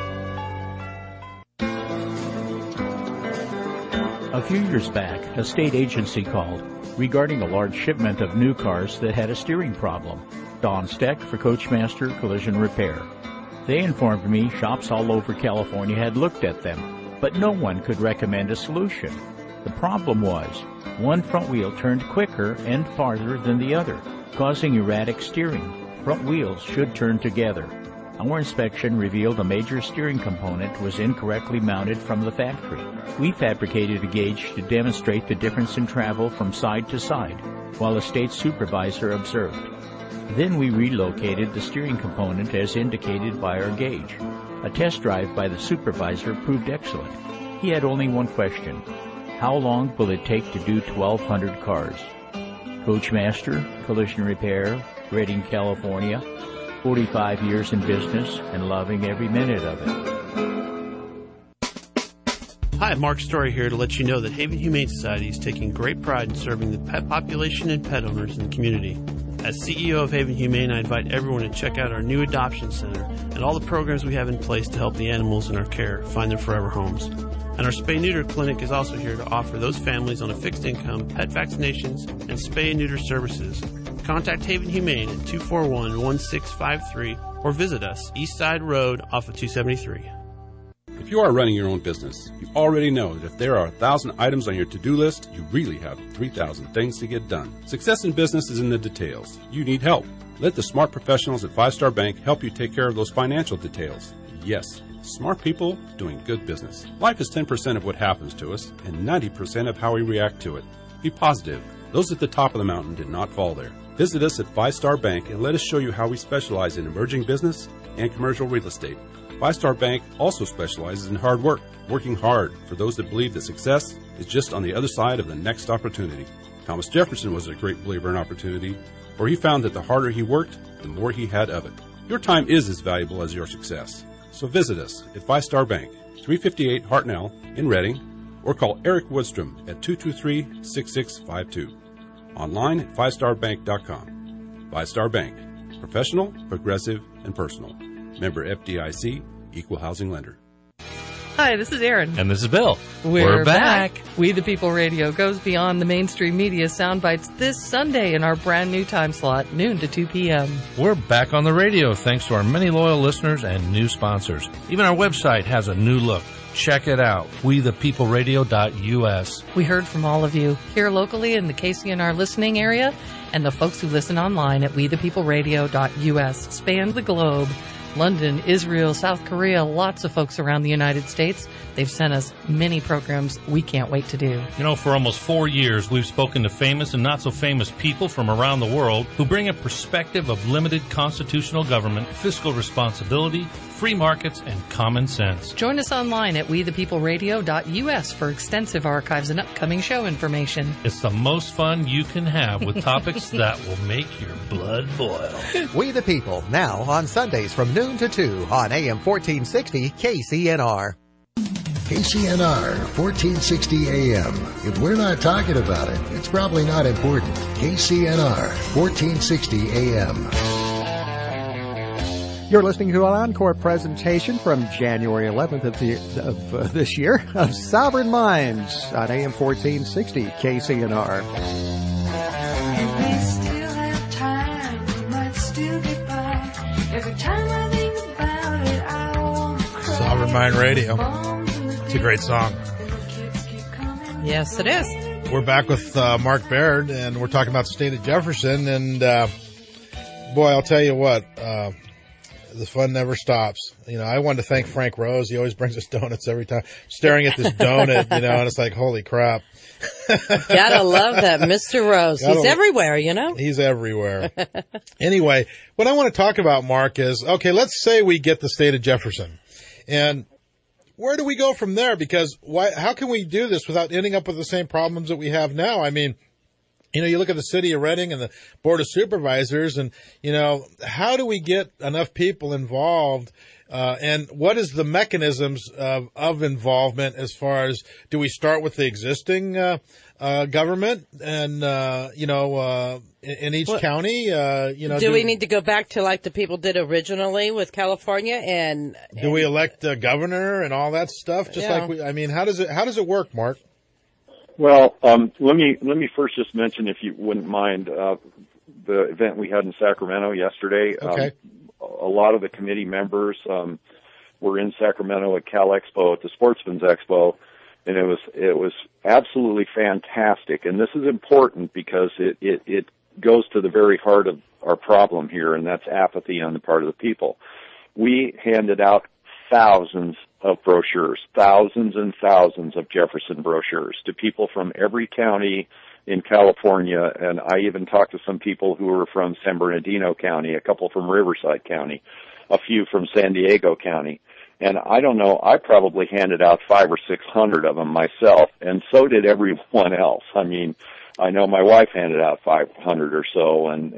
A few years back, a state agency called regarding a large shipment of new cars that had a steering problem. Don Steck for Coachmaster Collision Repair. They informed me shops all over California had looked at them, but no one could recommend a solution. The problem was, one front wheel turned quicker and farther than the other, causing erratic steering. Front wheels should turn together. Our inspection revealed a major steering component was incorrectly mounted from the factory. We fabricated a gauge to demonstrate the difference in travel from side to side, while a state supervisor observed. Then we relocated the steering component as indicated by our gauge. A test drive by the supervisor proved excellent. He had only one question. How long will it take to do 1,200 cars? Coachmaster Collision Repair, Redding, California. 45 years in business and loving every minute of it. Hi, Mark Story here to let you know that Haven Humane Society is taking great pride in serving the pet population and pet owners in the community. As CEO of Haven Humane, I invite everyone to check out our new adoption center and all the programs we have in place to help the animals in our care find their forever homes. And our spay-neuter clinic is also here to offer those families on a fixed income pet vaccinations and spay and neuter services. Contact Haven Humane at 241-1653 or visit us, East Side Road off of 273. If you are running your own business, you already know that if there are 1,000 items on your to-do list, you really have 3,000 things to get done. Success in business is in the details. You need help. Let the smart professionals at Five Star Bank help you take care of those financial details. Yes, smart people doing good business. Life is 10% of what happens to us and 90% of how we react to it. Be positive. Those at the top of the mountain did not fall there. Visit us at Five Star Bank and let us show you how we specialize in emerging business and commercial real estate. Five Star Bank also specializes in hard work, working hard for those that believe that success is just on the other side of the next opportunity. Thomas Jefferson was a great believer in opportunity, for he found that the harder he worked, the more he had of it. Your time is as valuable as your success. So visit us at Five Star Bank, 358 Hartnell in Redding, or call Eric Woodstrom at 223-6652. Online at fivestarbank.com. Five Star Bank. Professional, progressive, and personal. Member FDIC, Equal Housing Lender. Hi, this is Erin. And this is Bill. We're back. We the People Radio goes beyond the mainstream media sound bites this Sunday in our brand new time slot, noon to 2 p.m. We're back on the radio thanks to our many loyal listeners and new sponsors. Even our website has a new look. Check it out, wethepeopleradio.us. We heard from all of you here locally in the KCNR listening area and the folks who listen online at wethepeopleradio.us. Span the globe. London, Israel, South Korea, lots of folks around the United States. They've sent us many programs we can't wait to do. You know, for almost 4 years, we've spoken to famous and not so famous people from around the world who bring a perspective of limited constitutional government, fiscal responsibility, free markets, and common sense. Join us online at wethepeopleradio.us for extensive archives and upcoming show information. It's the most fun you can have with topics that will make your blood boil. We the People, now on Sundays from noon to 2 on AM 1460 KCNR. KCNR 1460 AM. If we're not talking about it, it's probably not important. KCNR 1460 AM. You're listening to an encore presentation from January 11th of this year of Sovereign Minds on AM 1460 KCNR. If we still have time, we might still get by. Every time I think about it, I want to cry. Sovereign Mind Radio. It's a great song. Yes, it is. We're back with Mark Baird, and we're talking about the state of Jefferson. And boy, I'll tell you what, the fun never stops. You know, I wanted to thank Frank Rose. He always brings us donuts every time. Staring at this donut, you know, and it's like, holy crap. Gotta love that, Mr. Rose. He's everywhere, you know? He's everywhere. Anyway, what I want to talk about, Mark, is, okay, let's say we get the state of Jefferson. And where do we go from there? Because how can we do this without ending up with the same problems that we have now? I mean, you look at the city of Reading and the Board of Supervisors, and, how do we get enough people involved? And what is the mechanisms of involvement as far as, do we start with the existing government and, in each county? Do we need to go back to like the people did originally with California and do we elect a governor and all that stuff? How does it work, Mark? Well, let me first just mention, if you wouldn't mind, the event we had in Sacramento yesterday. Okay. A lot of the committee members were in Sacramento at Cal Expo, at the Sportsman's Expo, and it was absolutely fantastic. And this is important because it goes to the very heart of our problem here, and that's apathy on the part of the people. We handed out thousands of brochures, thousands and thousands of Jefferson brochures to people from every county in California, and I even talked to some people who were from San Bernardino County, a couple from Riverside County, a few from San Diego County. And I don't know, I probably handed out 500 or 600 of them myself, and so did everyone else. I mean, I know my wife handed out 500 or so, and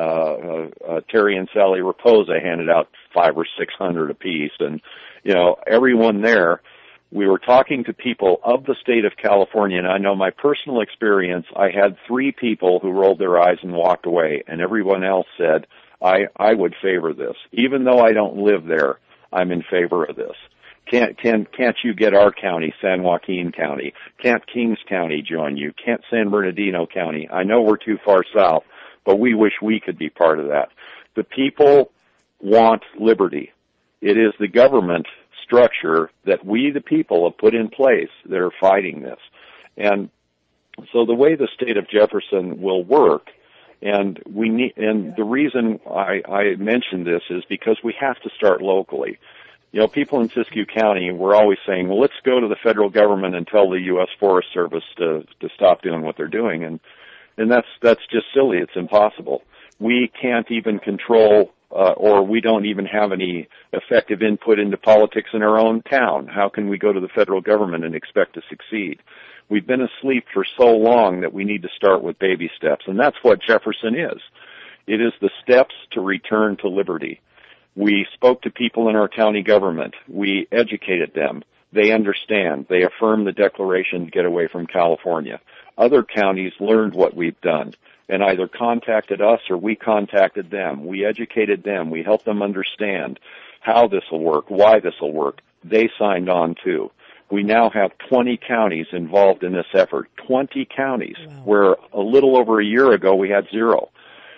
Terry and Sally Raposa handed out 500 or 600 apiece, and everyone there. We were talking to people of the state of California, and I know my personal experience, I had 3 people who rolled their eyes and walked away, and everyone else said, I would favor this. Even though I don't live there, I'm in favor of this. Can't you get our county, San Joaquin County? Can't Kings County join you? Can't San Bernardino County? I know we're too far south, but we wish we could be part of that. The people want liberty. It is the government structure that we, the people, have put in place that are fighting this. And so the way the state of Jefferson will work, and the reason I mention this is because we have to start locally. People in Siskiyou County were always saying, well, let's go to the federal government and tell the U.S. Forest Service to stop doing what they're doing. And that's just silly. It's impossible. We can't even control or we don't even have any effective input into politics in our own town. How can we go to the federal government and expect to succeed? We've been asleep for so long that we need to start with baby steps, and that's what Jefferson is. It is the steps to return to liberty. We spoke to people in our county government. We educated them. They understand. They affirm the declaration to get away from California. Other counties learned what we've done and either contacted us or we contacted them. We educated them. We helped them understand how this will work, why this will work. They signed on too. We now have 20 counties involved in this effort. 20 counties, where a little over a year ago we had 0.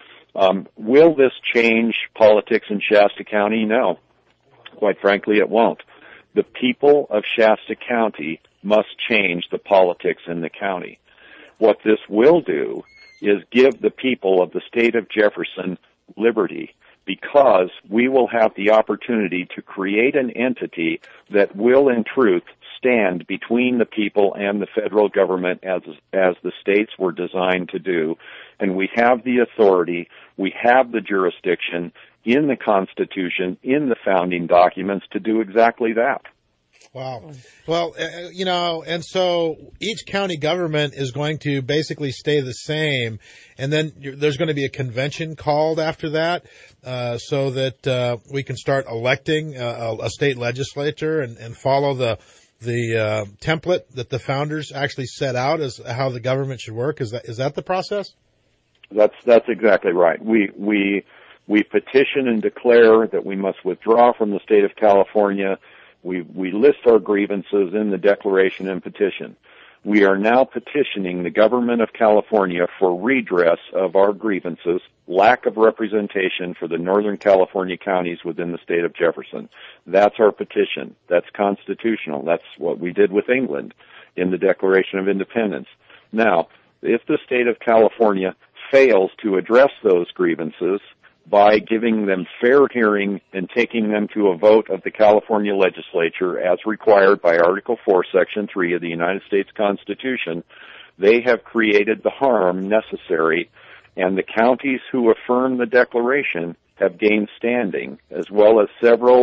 Will this change politics in Shasta County? No. Quite frankly, it won't. The people of Shasta County must change the politics in the county. What this will do is give the people of the state of Jefferson liberty, because we will have the opportunity to create an entity that will, in truth, stand between the people and the federal government as the states were designed to do. And we have the authority, we have the jurisdiction in the Constitution, in the founding documents to do exactly that. Wow. Well, and so each county government is going to basically stay the same, and then there's going to be a convention called after that, so that we can start electing a state legislature and follow the template that the founders actually set out as how the government should work. Is that the process? That's exactly right. We petition and declare that we must withdraw from the state of California. We list our grievances in the declaration and petition. We are now petitioning the government of California for redress of our grievances, lack of representation for the Northern California counties within the state of Jefferson. That's our petition. That's constitutional. That's what we did with England in the Declaration of Independence. Now, if the state of California fails to address those grievances by giving them fair hearing and taking them to a vote of the California legislature as required by Article 4, Section 3 of the United States Constitution, they have created the harm necessary, and the counties who affirm the declaration have gained standing, as well as several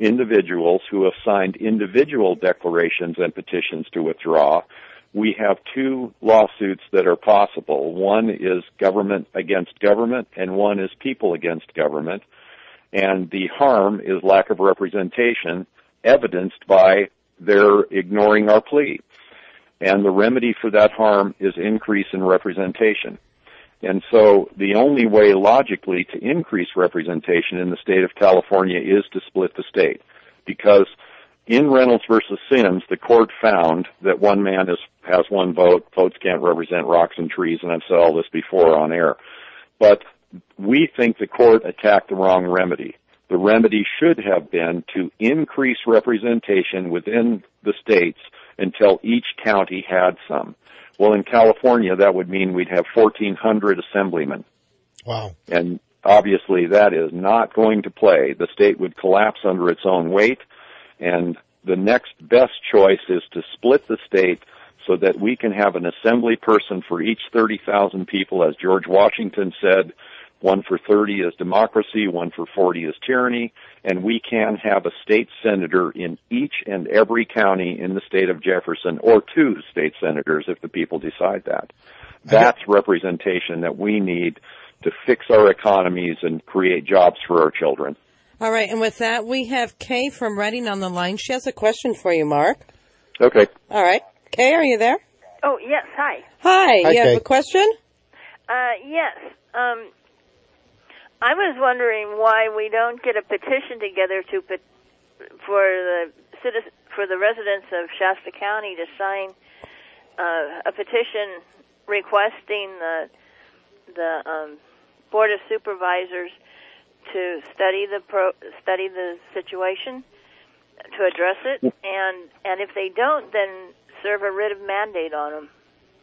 individuals who have signed individual declarations and petitions to withdraw, we have two lawsuits that are possible. One is government against government, and one is people against government. And the harm is lack of representation, evidenced by their ignoring our plea. And the remedy for that harm is increase in representation. And so the only way logically to increase representation in the state of California is to split the state. Because in Reynolds versus Sims, the court found that one man has one vote. Votes can't represent rocks and trees, and I've said all this before on air. But we think the court attacked the wrong remedy. The remedy should have been to increase representation within the states until each county had some. Well, in California, that would mean we'd have 1,400 assemblymen. Wow. And obviously that is not going to play. The state would collapse under its own weight, and the next best choice is to split the state so that we can have an assembly person for each 30,000 people, as George Washington said. One for 30 is democracy, one for 40 is tyranny, and we can have a state senator in each and every county in the state of Jefferson, or two state senators if the people decide that. That's representation that we need to fix our economies and create jobs for our children. All right, and with that, we have Kay from Reading on the line. She has a question for you, Mark. Okay. All right. Kay, are you there? Oh, yes, hi. Hi, you have Kay. a question? Yes. I was wondering why we don't get a petition together for the residents of Shasta County to sign a petition requesting the Board of Supervisors to study the situation, to address it, and if they don't, then serve a writ of mandate on them.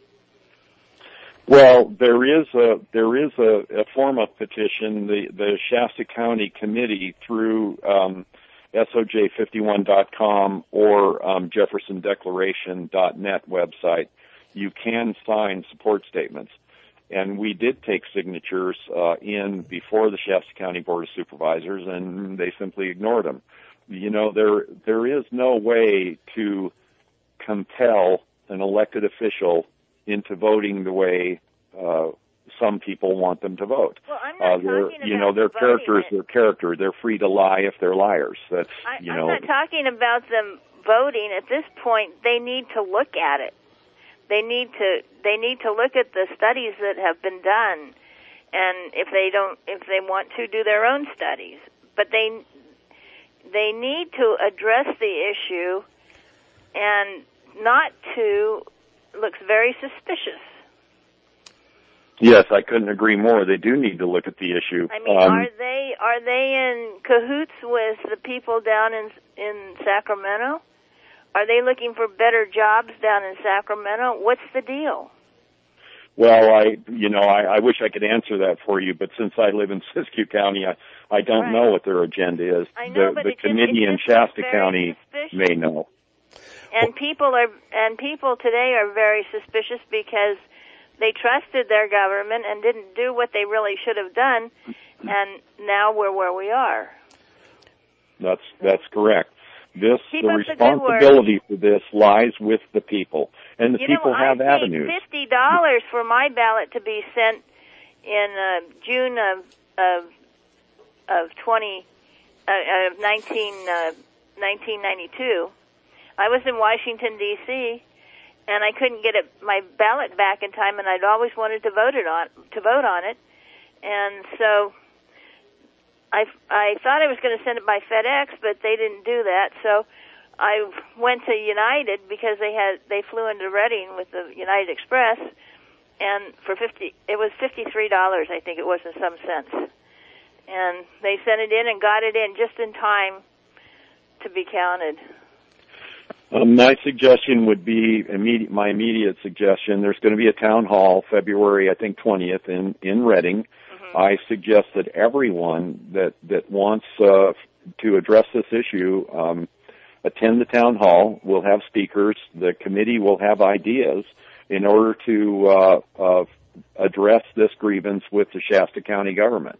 Well, there is a form of petition. The Shasta County Committee through SOJ51.com or JeffersonDeclaration.net website, you can sign support statements. And we did take signatures in before the Shasta County Board of Supervisors, and they simply ignored them. You know, there is no way to compel an elected official into voting the way some people want them to vote. Well, I'm not talking about their characters, their character. They're free to lie if they're liars. I'm not talking about them voting. At this point, they need to look at it. They need to look at the studies that have been done, and if they want to do their own studies. But they need to address the issue, and not to looks very suspicious. Yes, I couldn't agree more. They do need to look at the issue. I mean, are they in cahoots with the people down in Sacramento? Are they looking for better jobs down in Sacramento? What's the deal? Well, I wish I could answer that for you, but since I live in Siskiyou County, I don't know what their agenda is. I know, but the committee in Shasta County may know. And people today are very suspicious because they trusted their government and didn't do what they really should have done, and now we're where we are. That's correct. The responsibility for this lies with the people, and the people have avenues. I paid $50 for my ballot to be sent in June of 1992. I was in Washington D.C. and I couldn't get my ballot back in time, and I'd always wanted to vote on it, and so I thought I was going to send it by FedEx, but they didn't do that. So I went to United because they flew into Reading with the United Express, and it was $53, I think it was, in some sense. And they sent it in and got it in just in time to be counted. My suggestion would be my immediate suggestion. There's going to be a town hall February, I think 20th in Reading. Mm-hmm. I suggest that everyone that wants to address this issue attend the town hall. We'll have speakers. The committee will have ideas in order to address this grievance with the Shasta County government.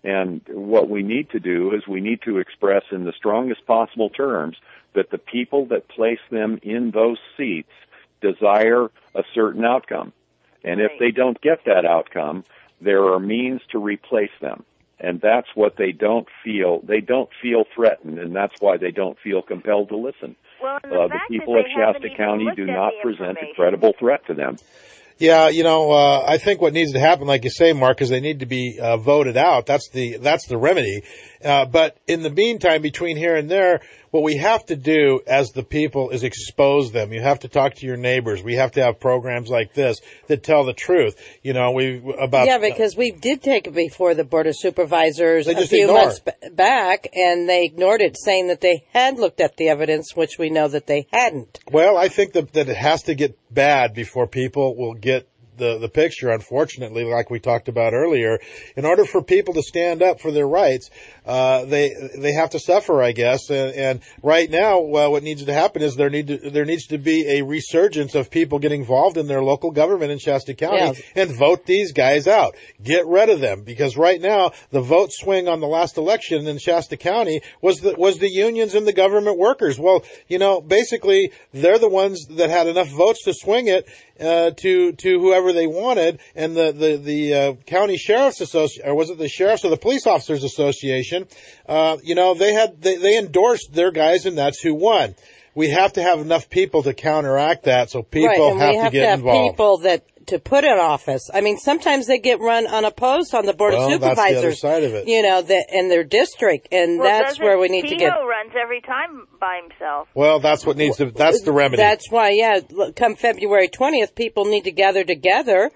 And what we need to do is we need to express in the strongest possible terms that the people that place them in those seats desire a certain outcome. And if they don't get that outcome, there are means to replace them. And that's what they don't feel. They don't feel threatened, and that's why they don't feel compelled to listen. Well, the people of Shasta County do not present a credible threat to them. Yeah, I think what needs to happen, like you say, Mark, is they need to be voted out. That's the remedy. But in the meantime, between here and there, what we have to do as the people is expose them. You have to talk to your neighbors. We have to have programs like this that tell the truth. Because we did take it before the Board of Supervisors a few months back, and they ignored it, saying that they had looked at the evidence, which we know that they hadn't. Well, I think that it has to get bad before people will get the picture, unfortunately, like we talked about earlier. In order for people to stand up for their rights, they have to suffer, I guess. And right now, what needs to happen is there needs to be a resurgence of people getting involved in their local government in Shasta County and vote these guys out. Get rid of them, because right now the vote swing on the last election in Shasta County was the unions and the government workers. Well, basically they're the ones that had enough votes to swing it to whoever they wanted, and the county sheriff's association, or was it the sheriff's or the police officers association? They endorsed their guys, and that's who won. We have to have enough people to counteract that, so people have to get involved. People to put in office. I mean, sometimes they get run unopposed on the Board of Supervisors. That's the other side of it. In their district, and that's where we need to get. Tito runs every time by himself. Well, that's what needs to. That's the remedy. That's why, come February 20th, people need to gather together.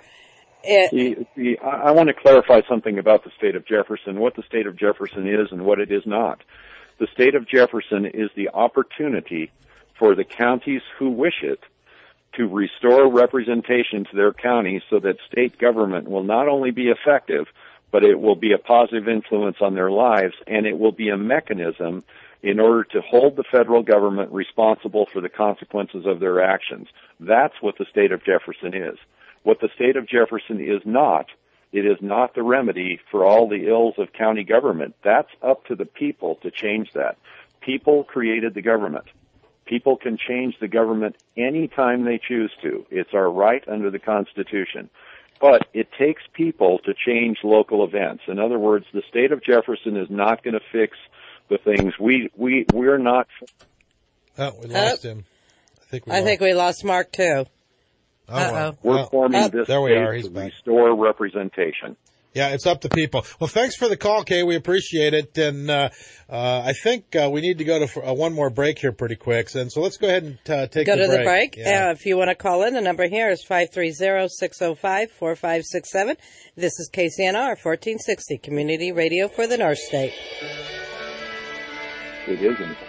I want to clarify something about the state of Jefferson, what the state of Jefferson is and what it is not. The state of Jefferson is the opportunity for the counties who wish it to restore representation to their counties so that state government will not only be effective, but it will be a positive influence on their lives, and it will be a mechanism in order to hold the federal government responsible for the consequences of their actions. That's what the state of Jefferson is. What the state of Jefferson is not, it is not the remedy for all the ills of county government. That's up to the people to change that. People created the government. People can change the government anytime they choose to. It's our right under the Constitution. But it takes people to change local events. In other words, the state of Jefferson is not going to fix the things. We're not. Oh, we lost him. I think we lost Mark too. We're forming this state to restore representation. Yeah, it's up to people. Well, thanks for the call, Kay. We appreciate it. And I think we need to go to one more break here pretty quick. And so let's go ahead and take the break. Go to the break. Yeah. If you want to call in, the number here is 530-605-4567. This is KCNR 1460, Community Radio for the North State. It is important.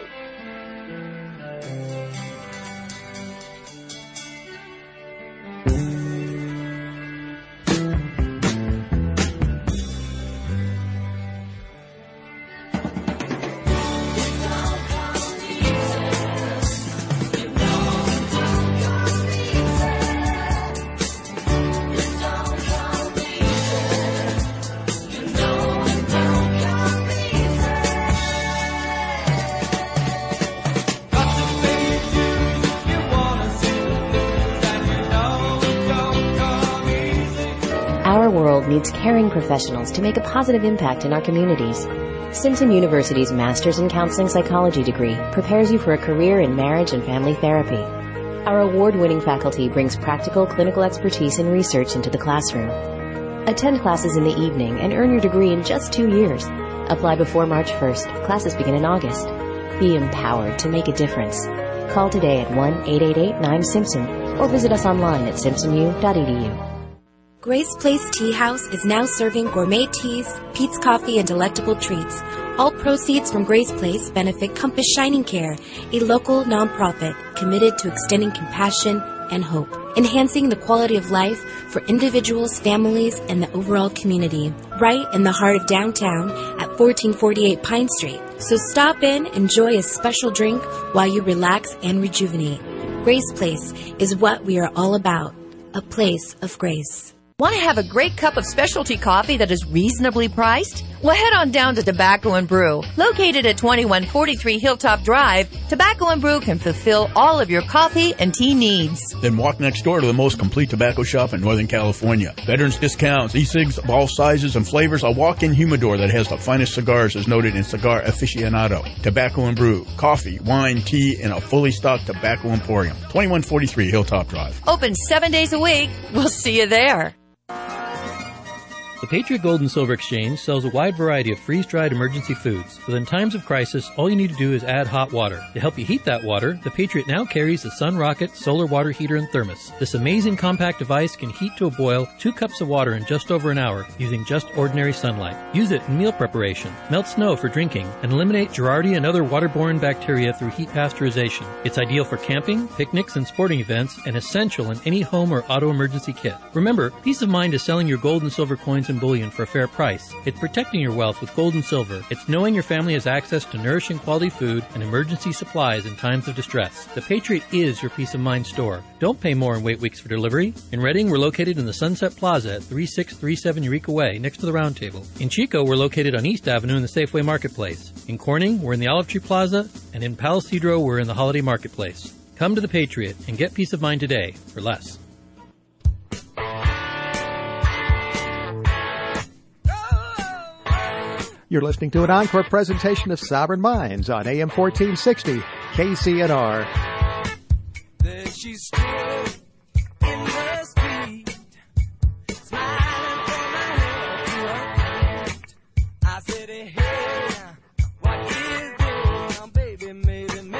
Needs caring professionals to make a positive impact in our communities. Simpson University's Master's in Counseling Psychology degree prepares you for a career in marriage and family therapy. Our award-winning faculty brings practical clinical expertise and research into the classroom. Attend classes in the evening and earn your degree in just 2 years. Apply before March 1st. Classes begin in August. Be empowered to make a difference. Call today at 1-888-9-SIMPSON or visit us online at simpsonu.edu. Grace Place Tea House is now serving gourmet teas, Pete's Coffee, and delectable treats. All proceeds from Grace Place benefit Compass Shining Care, a local nonprofit committed to extending compassion and hope, enhancing the quality of life for individuals, families, and the overall community, right in the heart of downtown at 1448 Pine Street. So stop in, enjoy a special drink while you relax and rejuvenate. Grace Place is what we are all about, a place of grace. Want to have a great cup of specialty coffee that is reasonably priced? Well, head on down to Tobacco and Brew. Located at 2143 Hilltop Drive, Tobacco and Brew can fulfill all of your coffee and tea needs. Then walk next door to the most complete tobacco shop in Northern California. Veterans discounts, e-cigs of all sizes and flavors, a walk-in humidor that has the finest cigars as noted in Cigar Aficionado. Tobacco and Brew, coffee, wine, tea, and a fully stocked tobacco emporium. 2143 Hilltop Drive. Open 7 days a week. We'll see you there. The Patriot Gold and Silver Exchange sells a wide variety of freeze-dried emergency foods. But in times of crisis, all you need to do is add hot water. To help you heat that water, the Patriot now carries the Sun Rocket solar water heater and thermos. This amazing compact device can heat to a boil 2 cups of water in just over an hour using just ordinary sunlight. Use it in meal preparation, melt snow for drinking, and eliminate Giardia and other waterborne bacteria through heat pasteurization. It's ideal for camping, picnics, and sporting events, and essential in any home or auto emergency kit. Remember, peace of mind is selling your gold and silver coins and bullion for a fair price. It's protecting your wealth with gold and silver. It's knowing your family has access to nourishing quality food and emergency supplies in times of distress. The Patriot is your peace of mind store. Don't pay more and wait weeks for delivery. In Redding, we're located in the Sunset Plaza at 3637 Eureka Way, next to the Round Table. In Chico, we're located on East Avenue in the Safeway Marketplace. In Corning, we're in the Olive Tree Plaza, and in Palo Cedro, we're in the Holiday Marketplace. Come to the Patriot and get peace of mind today for less. You're listening to an encore presentation of Sovereign Minds on AM 1460 KCNR. There she stood in the street, smiling from my head to her feet. I said, hey, what is this? Baby, maybe she's in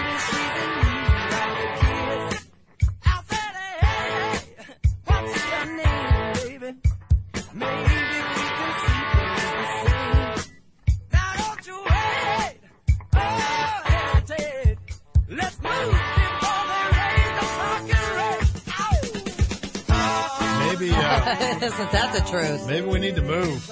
need of a kiss. I said, hey, what's your name, baby? Maybe we can see things the same. Now don't you wait, oh, hesitate. Let's move before they raise the fucking rate. Maybe, Isn't that the truth? maybe we need to move.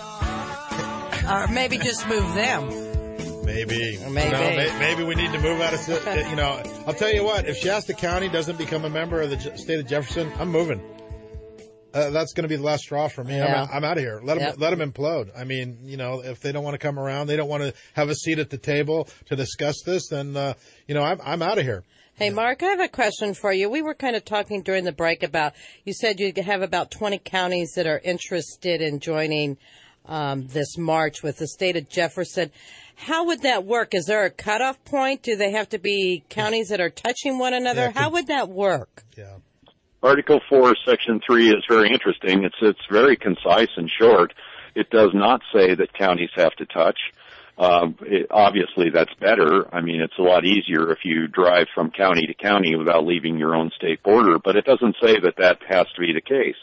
Or maybe just move them. Maybe. Maybe. Maybe we need to move out of, I'll tell you what, if Shasta County doesn't become a member of the state of Jefferson, I'm moving. That's going to be the last straw for me. Yeah. I'm out of here. Let them implode. I mean, if they don't want to come around, they don't want to have a seat at the table to discuss this, then, I'm out of here. Hey, Mark, I have a question for you. We were kind of talking during the break about, you said you have about 20 counties that are interested in joining this march with the state of Jefferson. How would that work? Is there a cutoff point? Do they have to be counties that are touching one another? Yeah, How would that work? Yeah. Article 4, Section 3 is very interesting. It's very concise and short. It does not say that counties have to touch. Obviously, that's better. I mean, it's a lot easier if you drive from county to county without leaving your own state border, but it doesn't say that that has to be the case.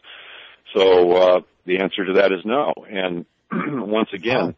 So the answer to that is no. And once again,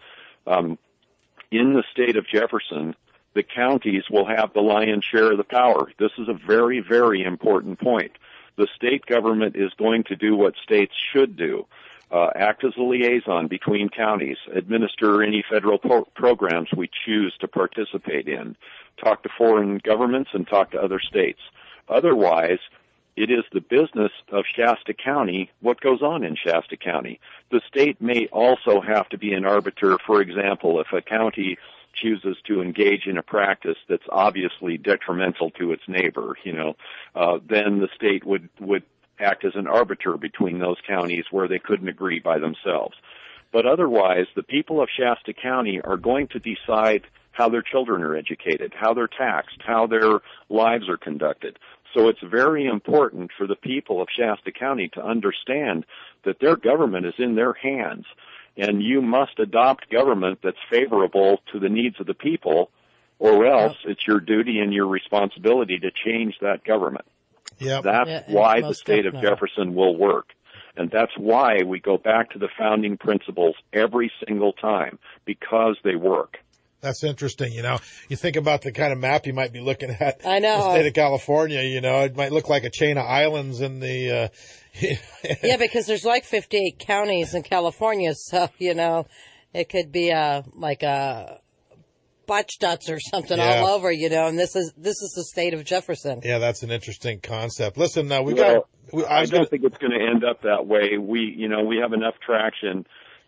in the state of Jefferson, the counties will have the lion's share of the power. This is a very, very important point. The state government is going to do what states should do. Act as a liaison between counties, administer any federal programs we choose to participate in, talk to foreign governments, and talk to other states. Otherwise, it is the business of Shasta County what goes on in Shasta County. The state may also have to be an arbiter. For example, if a county chooses to engage in a practice that's obviously detrimental to its neighbor, then the state would act as an arbiter between those counties where they couldn't agree by themselves. But otherwise, the people of Shasta County are going to decide how their children are educated, how they're taxed, how their lives are conducted. So it's very important for the people of Shasta County to understand that their government is in their hands, and you must adopt government that's favorable to the needs of the people, or else it's your duty and your responsibility to change that government. Yep. That's why the state of Jefferson will work. And that's why we go back to the founding principles every single time, because they work. That's interesting. You think about the kind of map you might be looking at. I know. The state of California, it might look like a chain of islands in the, Yeah, because there's like 58 counties in California, so, it could be like a Botchdots or something all over, and this is the state of Jefferson. Yeah, that's an interesting concept. Listen, I don't think it's going to end up that way. We have enough traction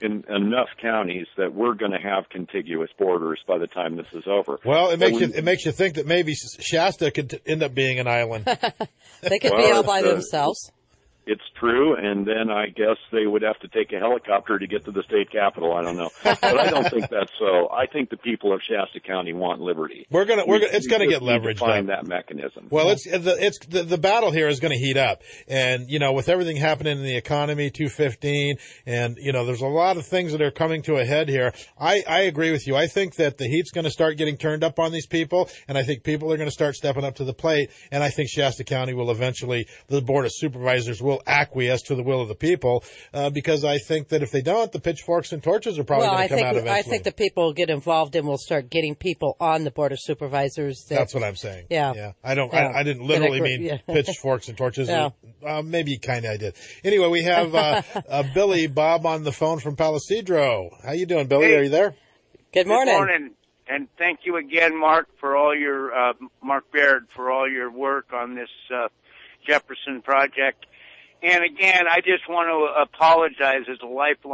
in enough counties that we're going to have contiguous borders by the time this is over. Well, it makes you think that maybe Shasta could end up being an island. They could be all by themselves. It's true, and then I guess they would have to take a helicopter to get to the state capitol. I don't know, but I don't think that's so. I think the people of Shasta County want liberty. It's gonna get leveraged. Find that mechanism. Well, the battle here is going to heat up, and with everything happening in the economy, 215, and there's a lot of things that are coming to a head here. I agree with you. I think that the heat's going to start getting turned up on these people, and I think people are going to start stepping up to the plate, and I think Shasta County will eventually, the Board of Supervisors will acquiesce to the will of the people, because I think that if they don't, the pitchforks and torches are probably going to come out eventually. I think the people will get involved and we'll start getting people on the Board of Supervisors. That's what I'm saying. Yeah. I didn't literally mean pitchforks and torches. Yeah. Maybe kind of I did. Anyway, we have Billy Bob on the phone from Palisadro. How you doing, Billy? Hey. Are you there? Good morning. Good morning. And thank you again, Mark, for all your, Mark Baird, for all your work on this Jefferson project. And again, I just want to apologize as a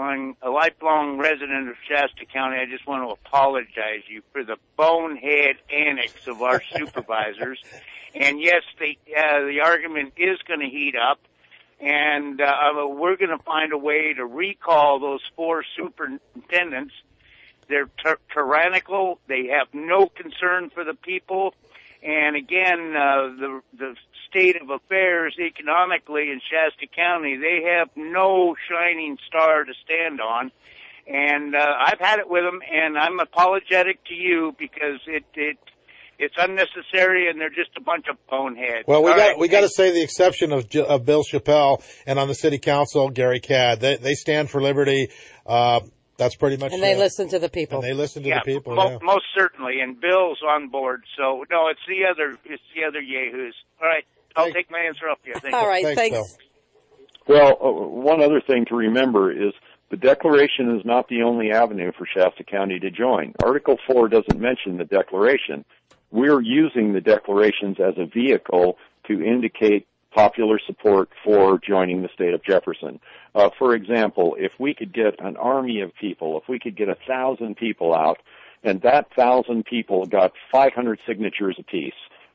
lifelong resident of Shasta County. I just want to apologize you for the bonehead annex of our supervisors. And yes, the argument is going to heat up, and we're going to find a way to recall those 4 superintendents. They're tyrannical. They have no concern for the people. And again, the state of affairs economically in Shasta County, they have no shining star to stand on. And I've had it with them, and I'm apologetic to you because it's unnecessary, and they're just a bunch of boneheads. Well, we got to say the exception of Bill Chappelle, and on the city council, Gary Cadd. They stand for liberty. That's pretty much. And they listen to the people. And they listen to the people. Most certainly. And Bill's on board. So no, it's the other yahoos. All right, I'll take my answer up here. All right, thanks. Well, one other thing to remember is the declaration is not the only avenue for Shasta County to join. Article 4 doesn't mention the declaration. We're using the declarations as a vehicle to indicate popular support for joining the state of Jefferson. For example, if we could get an army of people, if we could get 1,000 people out, and that 1,000 people got 500 signatures apiece,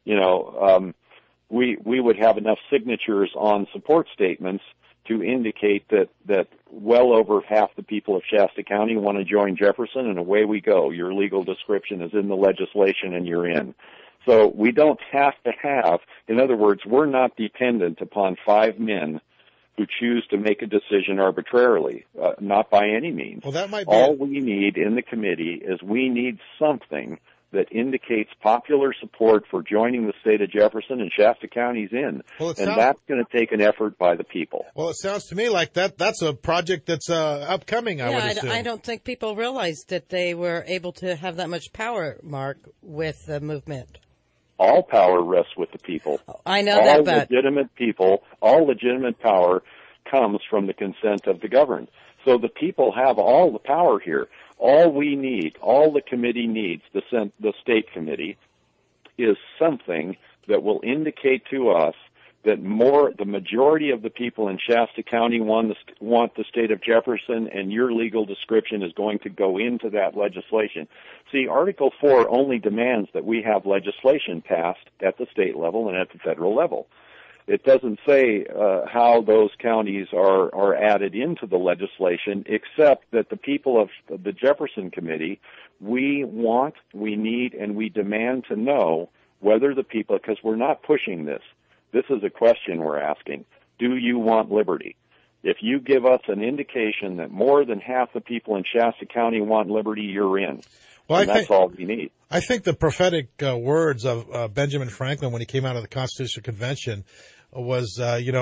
we would have enough signatures on support statements to indicate that well over half the people of Shasta County want to join Jefferson, and away we go. Your legal description is in the legislation, and you're in. So we don't have to have, in other words, we're not dependent upon 5 men who choose to make a decision arbitrarily, not by any means. Well, that might be all we need in the committee is we need something that indicates popular support for joining the state of Jefferson, and Shasta County's in. Well, that's going to take an effort by the people. Well, it sounds to me like that's a project that's upcoming, I would assume. I don't think people realized that they were able to have that much power, Mark, with the movement. All power rests with the people. I know all that, but all legitimate power comes from the consent of the governed. So the people have all the power here. All we need, all the committee needs, the state committee, is something that will indicate to us that the majority of the people in Shasta County want the state of Jefferson, and your legal description is going to go into that legislation. See, Article 4 only demands that we have legislation passed at the state level and at the federal level. It doesn't say how those counties are added into the legislation, except that the people of the Jefferson Committee, we need, and we demand to know whether the people, because we're not pushing this. This is a question we're asking. Do you want liberty? If you give us an indication that more than half the people in Shasta County want liberty, you're in. Well, that's all we need. I think the prophetic words of Benjamin Franklin when he came out of the Constitutional Convention was,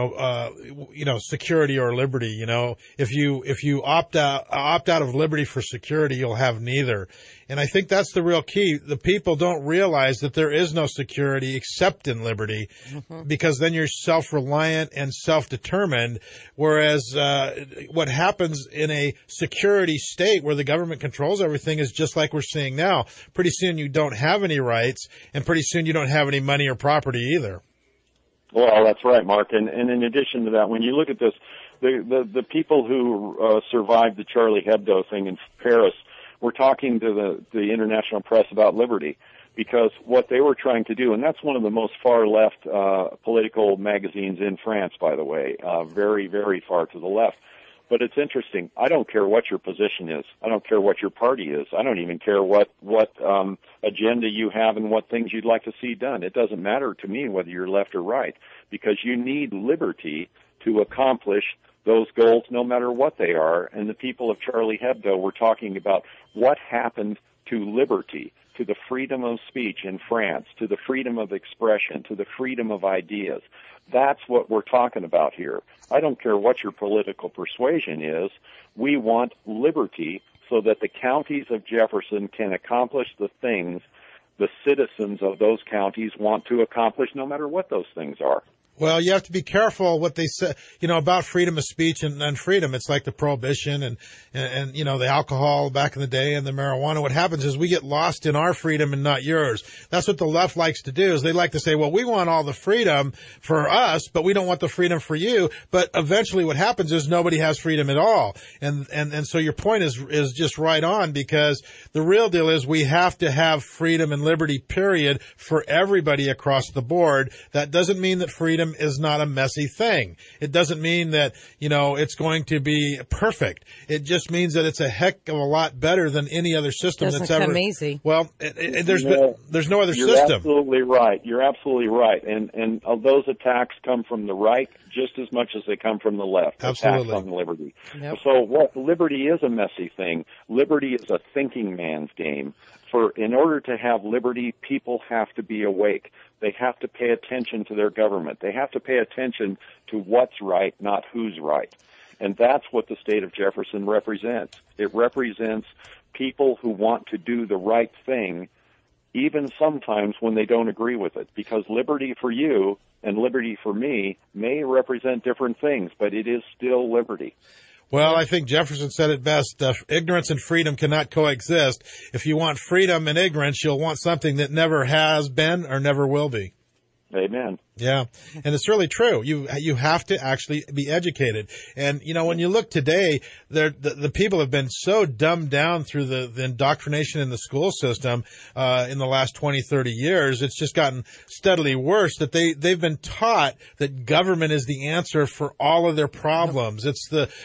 security or liberty. If you opt out of liberty for security, you'll have neither. And I think that's the real key. The people don't realize that there is no security except in liberty, because then you're self-reliant and self-determined. Whereas what happens in a security state where the government controls everything is just like we're seeing now. Pretty soon you don't have any rights, and pretty soon you don't have any money or property either. Well, that's right, Mark. And in addition to that, when you look at this, the people who survived the Charlie Hebdo thing in Paris were talking to the international press about liberty, because what they were trying to do, and that's one of the most far-left political magazines in France, by the way, very, very far to the left. But it's interesting. I don't care what your position is. I don't care what your party is. I don't even care what agenda you have and what things you'd like to see done. It doesn't matter to me whether you're left or right, because you need liberty to accomplish those goals no matter what they are. And the people of Charlie Hebdo were talking about what happened to liberty, to the freedom of speech in France, to the freedom of expression, to the freedom of ideas. That's what we're talking about here. I don't care what your political persuasion is. We want liberty so that the counties of Jefferson can accomplish the things the citizens of those counties want to accomplish, no matter what those things are. Well, you have to be careful what they say, about freedom of speech and freedom. It's like the prohibition and the alcohol back in the day and the marijuana. What happens is we get lost in our freedom and not yours. That's what the left likes to do, is they like to say, well, we want all the freedom for us, but we don't want the freedom for you. But eventually what happens is nobody has freedom at all. And so your point is just right on, because the real deal is we have to have freedom and liberty, period, for everybody across the board. That doesn't mean that freedom is not a messy thing. It doesn't mean that, it's going to be perfect. It just means that it's a heck of a lot better than any other system that's ever come easy. Well, there's no other You're system. You're absolutely right. You're absolutely right. And those attacks come from the right just as much as they come from the left. Absolutely. Attacks on liberty. Yep. So liberty is a messy thing. Liberty is a thinking man's game. In order to have liberty, people have to be awake. They have to pay attention to their government. They have to pay attention to what's right, not who's right. And that's what the state of Jefferson represents. It represents people who want to do the right thing, even sometimes when they don't agree with it. Because liberty for you and liberty for me may represent different things, but it is still liberty. Well, I think Jefferson said it best. Ignorance and freedom cannot coexist. If you want freedom and ignorance, you'll want something that never has been or never will be. Amen. Yeah. And it's really true. You have to actually be educated. And, when you look today, the people have been so dumbed down through the indoctrination in the school system, in the last 20, 30 years. It's just gotten steadily worse that they've been taught that government is the answer for all of their problems. It's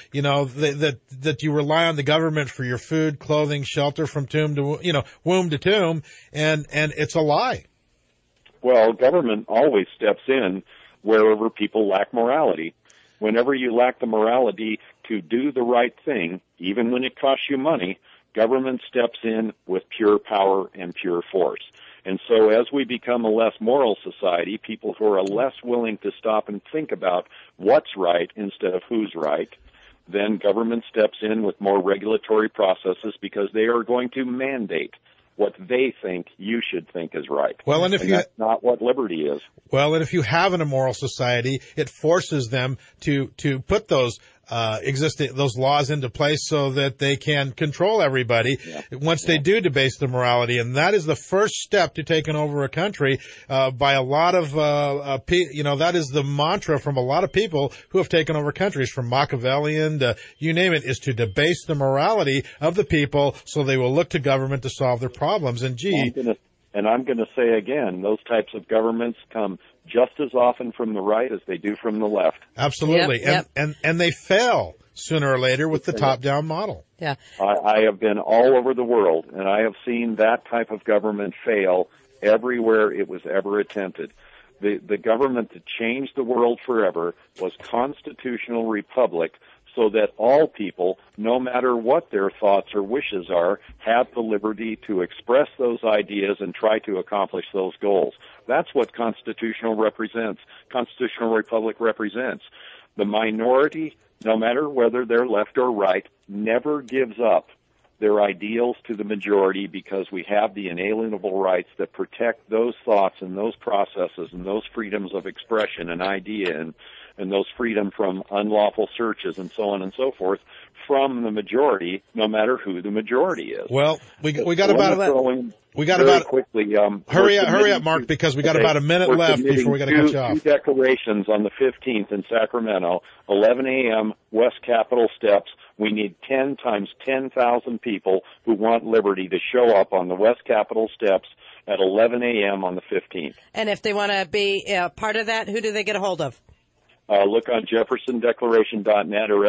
that you rely on the government for your food, clothing, shelter from womb to tomb. And it's a lie. Well, government always steps in wherever people lack morality. Whenever you lack the morality to do the right thing, even when it costs you money, government steps in with pure power and pure force. And so as we become a less moral society, people who are less willing to stop and think about what's right instead of who's right, then government steps in with more regulatory processes because they are going to mandate what they think you should think is right. Well, and that's not what liberty is. Well, and if you have an immoral society, it forces them to put those those laws into place so that they can control everybody once they do debase the morality. And that is the first step to taking over a country by a lot of that is the mantra from a lot of people who have taken over countries, from Machiavellian to you name it, is to debase the morality of the people so they will look to government to solve their problems. And I'm going to say again, those types of governments come just as often from the right as they do from the left. Absolutely. Yep. And they fail sooner or later with the top-down model. Yeah. I have been all over the world, and I have seen that type of government fail everywhere it was ever attempted. The government that changed the world forever was constitutional republic, so that all people, no matter what their thoughts or wishes are, have the liberty to express those ideas and try to accomplish those goals. That's what constitutional republic represents. The minority, no matter whether they're left or right, never gives up their ideals to the majority, because we have the inalienable rights that protect those thoughts and those processes and those freedoms of expression and idea and those freedom from unlawful searches and so on and so forth from the majority, no matter who the majority is. Well, we got about quickly. Hurry up, Mark, because we got about a minute left before we got to cut you off. Two declarations on the 15th in Sacramento, 11 a.m. West Capitol steps. We need 10 times 10,000 people who want liberty to show up on the West Capitol steps at 11 a.m. on the 15th. And if they want to be part of that, who do they get a hold of? Look on jeffersondeclaration.net or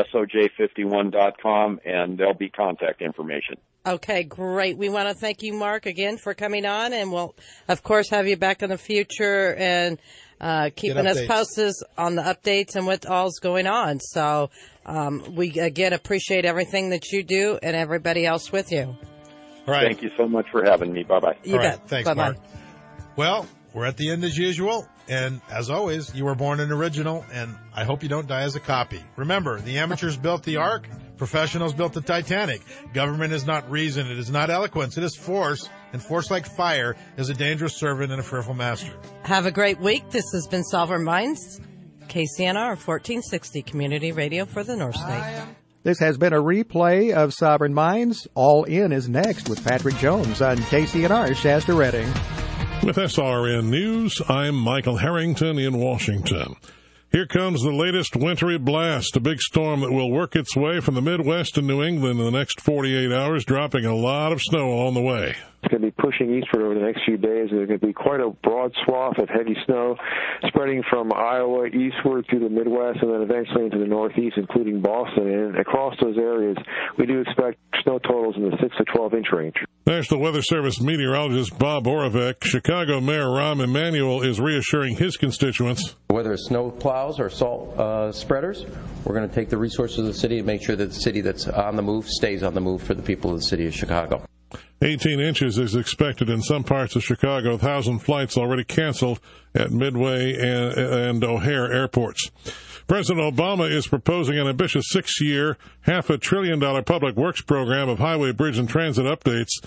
soj51.com, and there'll be contact information. Okay, great. We want to thank you, Mark, again for coming on, and we'll, of course, have you back in the future and keeping us posted on the updates and what all's going on. So we, again, appreciate everything that you do and everybody else with you. All right. Thank you so much for having me. Bye-bye. You bet. Thanks, Bye-bye. Mark. Well, we're at the end as usual. And as always, you were born an original, and I hope you don't die as a copy. Remember, the amateurs built the Ark, professionals built the Titanic. Government is not reason, it is not eloquence, it is force, and force like fire is a dangerous servant and a fearful master. Have a great week. This has been Sovereign Minds, KCNR 1460 Community Radio for the North State. This has been a replay of Sovereign Minds. All In is next with Patrick Jones on KCNR Shasta Redding. With SRN News, I'm Michael Harrington in Washington. Here comes the latest wintry blast, a big storm that will work its way from the Midwest and New England in the next 48 hours, dropping a lot of snow along the way. It's going to be pushing eastward over the next few days. There's going to be quite a broad swath of heavy snow spreading from Iowa eastward through the Midwest and then eventually into the Northeast, including Boston. And across those areas, we do expect snow totals in the 6 to 12-inch range. National Weather Service meteorologist Bob Oravec. Chicago Mayor Rahm Emanuel is reassuring his constituents. Whether it's snow plows or salt spreaders, we're going to take the resources of the city and make sure that the city that's on the move stays on the move for the people of the city of Chicago. 18 inches is expected in some parts of Chicago. 1,000 flights already canceled at Midway and O'Hare airports. President Obama is proposing an ambitious 6-year, $500 billion public works program of highway, bridge, and transit updates